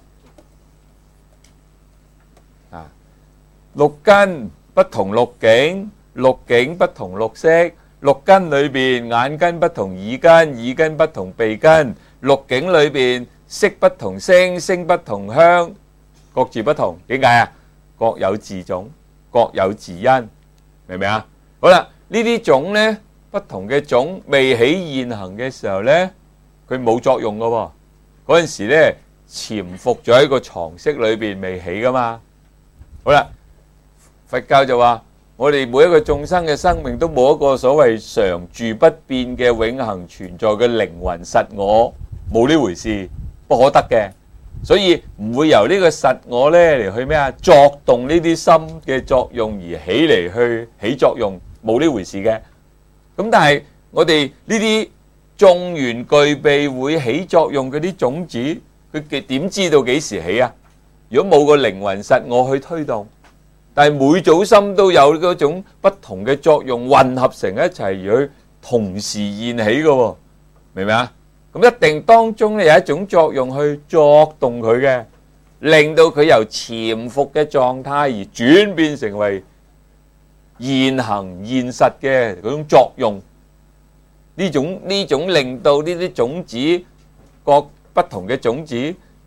啊，六根不同六境，六境不同六識，六根裏邊眼根不同耳根，耳根不同鼻根，六境裏邊色不同聲，聲不同香，各自不同。點解啊？各有自種，各有自因，明唔明啊？好啦，呢啲種呢，不同嘅種未起現行嘅時候呢，佢冇作用噶喎。嗰陣時呢，潛伏咗喺個藏識裏邊未起噶嘛。好啦，佛教就話我哋每一個眾生嘅生命都冇一個所謂常住不變嘅永恆存在嘅靈魂實我，冇呢回事，不可得嘅。所以唔會由呢個實我呢嚟去咩啊？作動呢啲心嘅作用而起嚟去起作用，冇呢回事嘅。咁但係我哋呢啲眾緣具備會起作用嗰啲種子，佢點知道幾時起啊？如果冇個靈魂實我去推動，但係每組心都有嗰種不同嘅作用混合成一齊而去同時現起嘅喎，明唔明啊？咁一定當中咧有一種作用去作動佢嘅，令到佢由潛伏嘅狀態而轉變成為現行現實嘅嗰種作用。呢種令到呢啲種子，各不同嘅種子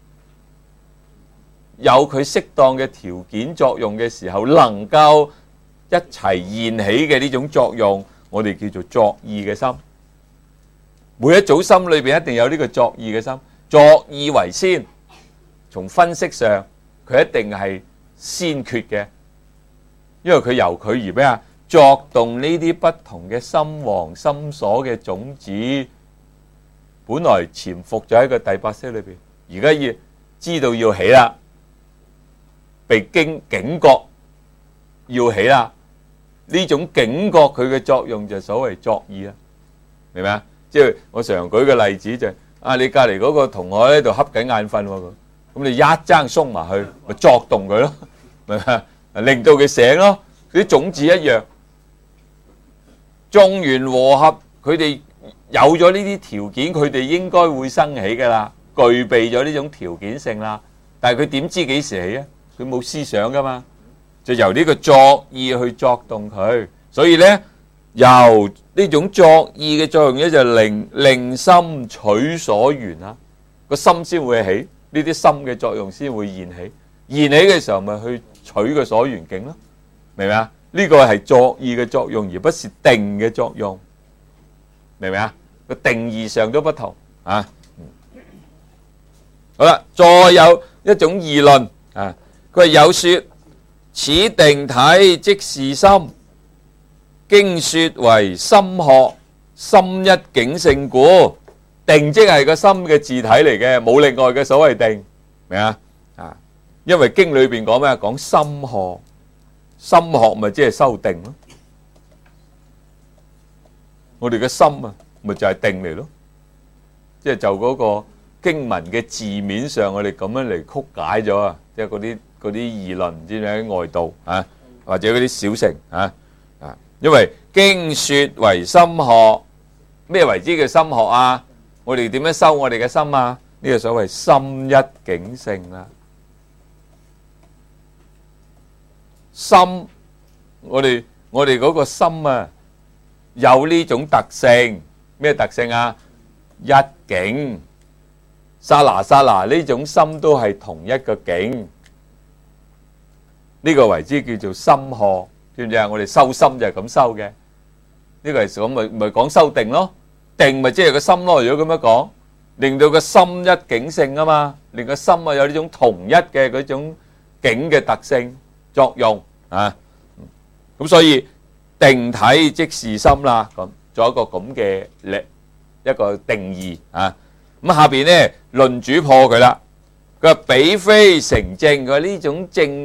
有佢適當嘅條件作用嘅時候，能夠一齊現起嘅呢種作用，我哋叫做作意嘅心。每一組心裏邊一定有呢個作意嘅心，作意為先。從分析上，佢一定係先決嘅，因為佢由佢而咩啊？作動呢啲不同嘅心王心所嘅種子，本來潛伏咗喺個第八識裏邊，而家要知道要起啦，被警覺要起啦。呢種警覺佢嘅作用就所謂作意啦，明唔明啊？即係我常舉個例子就係你隔離嗰個同學喺度瞌緊眼瞓喎，咁你一爭鬆埋去，咪作動佢咯，明唔明啊？令到佢醒咯。啲種子一樣，眾緣和合，佢哋有咗呢啲條件，佢哋應該會生起㗎啦，具備咗呢種條件性啦。但係佢點知幾時起啊？佢冇思想㗎嘛，就由呢個作意去作動佢。所以呢， 由呢種作意嘅作用咧，就令心取所緣啦，個心先會起，呢啲心嘅作用先會現起，現起嘅時候咪去取個所緣境咯，明唔明啊？呢個係作意嘅作用，而不是定嘅作用，明唔明啊？個定義上都不同啊。好啦，再有一種議論啊，佢話有說此定體即是心，經說為心學，心一境性故。定即係個心嘅字體嚟嘅，冇另外嘅所謂定，明啊？啊，因為經裏邊講咩？講心學，心學咪即係修定咯。我哋嘅心啊，咪就係定嚟咯。即係就嗰個經文嘅字面上，我哋咁樣嚟曲解咗啊！即係嗰啲議論，唔知喺外道啊，或者嗰啲小乘啊，因為經說為心學，咩為之叫心學啊？我哋點樣修我哋嘅心啊？呢個所謂心一境性啦。心，我哋嗰個心啊，有呢種特性，咩特性啊？一境，剎那剎那呢種心都係同一個境，呢個為之叫做心學，知唔知啊？我哋修心就係咁修嘅，呢個係咁咪講修定咯。定咪即係個心咯，如果咁樣講，令到個心一境性啊嘛，令個心啊有呢種同一嘅嗰種境嘅特性作用啊，咁所以定體即是心啦，咁做一個咁嘅一個定義啊。咁下邊咧論主破佢啦，佢話彼非成證，佢話呢種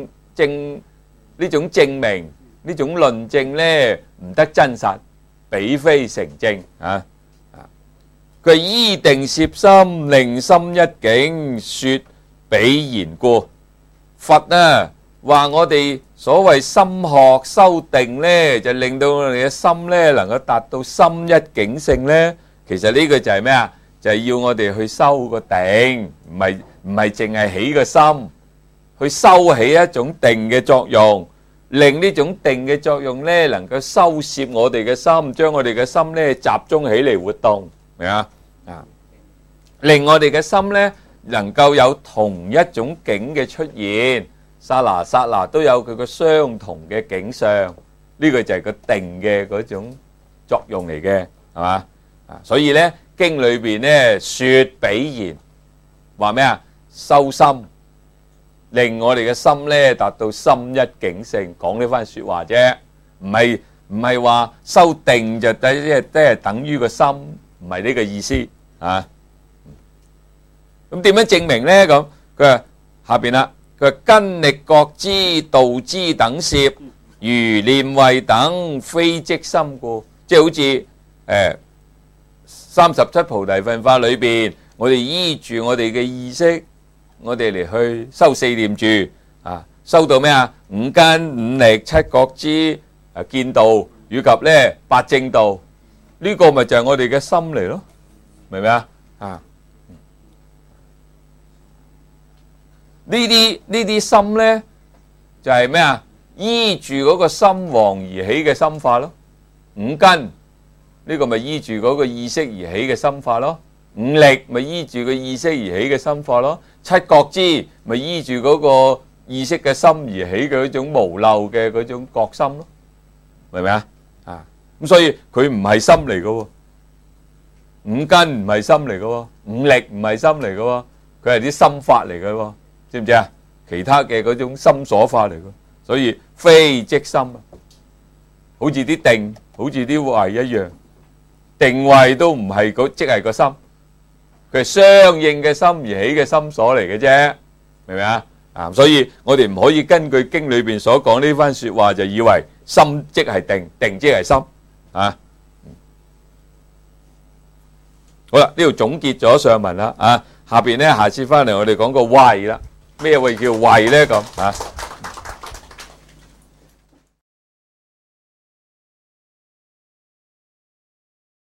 證明呢種論證咧唔得真實，彼非成證啊。佢依定攝心，令心一境，說彼言故。佛啊話我哋所謂心學修定咧，就令到我哋嘅心咧能夠達到心一境性咧。其實呢個就係咩啊？就係要我哋去修個定，唔係淨係起個心，去修起一種定嘅作用，令呢種定嘅作用咧能夠收攝我哋嘅心，將我哋嘅心咧集中起嚟活動，明啊？令我哋嘅心咧能夠有同一種境嘅出現，剎那剎那都有佢個相同嘅景象，呢個就係個定嘅嗰種作用嚟嘅，係嘛？所以咧經裏邊咧說彼言，話咩啊？修心，令我哋嘅心咧達到心一境性，講呢番說話啫，唔係話修定就即係等於個心，唔係呢個意思啊。咁點樣證明咧？咁佢話下邊啦，佢話根力覺知道知等攝，如念慧等，非即心故。即係好似37菩提分法裏邊，我哋依住我哋嘅意識，我哋嚟去修四念住啊，修到咩啊？五根五力七覺知見道以及咧八正道，呢個咪就係我哋嘅心嚟咯，明唔明啊？啊！呢啲心咧就係咩啊？依住嗰個心王而起嘅心法咯。五根呢個咪依住嗰個意識而起嘅心法咯。五力咪依住個意識而起嘅心法咯。七覺知咪依住嗰個意識嘅心而起嘅嗰種無漏嘅嗰種覺心咯，明唔明啊？啊，咁所以佢唔係心嚟噶，五根唔係心嚟噶，五力唔係心嚟噶，佢係啲心法嚟噶。知唔知啊？其他嘅嗰種心所法嚟嘅，所以非即心啊，好似啲定，好似啲慧一樣，定慧都唔係即係個心，佢係相應嘅心而起嘅心所嚟嘅啫，明唔明啊？啊，所以我哋唔可以根據經裏邊所講呢番說話就以為心即係定，定即係心啊。好啦，呢度總結咗上文啦，啊，下邊咧下次翻嚟我哋講個慧啦。咩謂叫慧咧咁啊？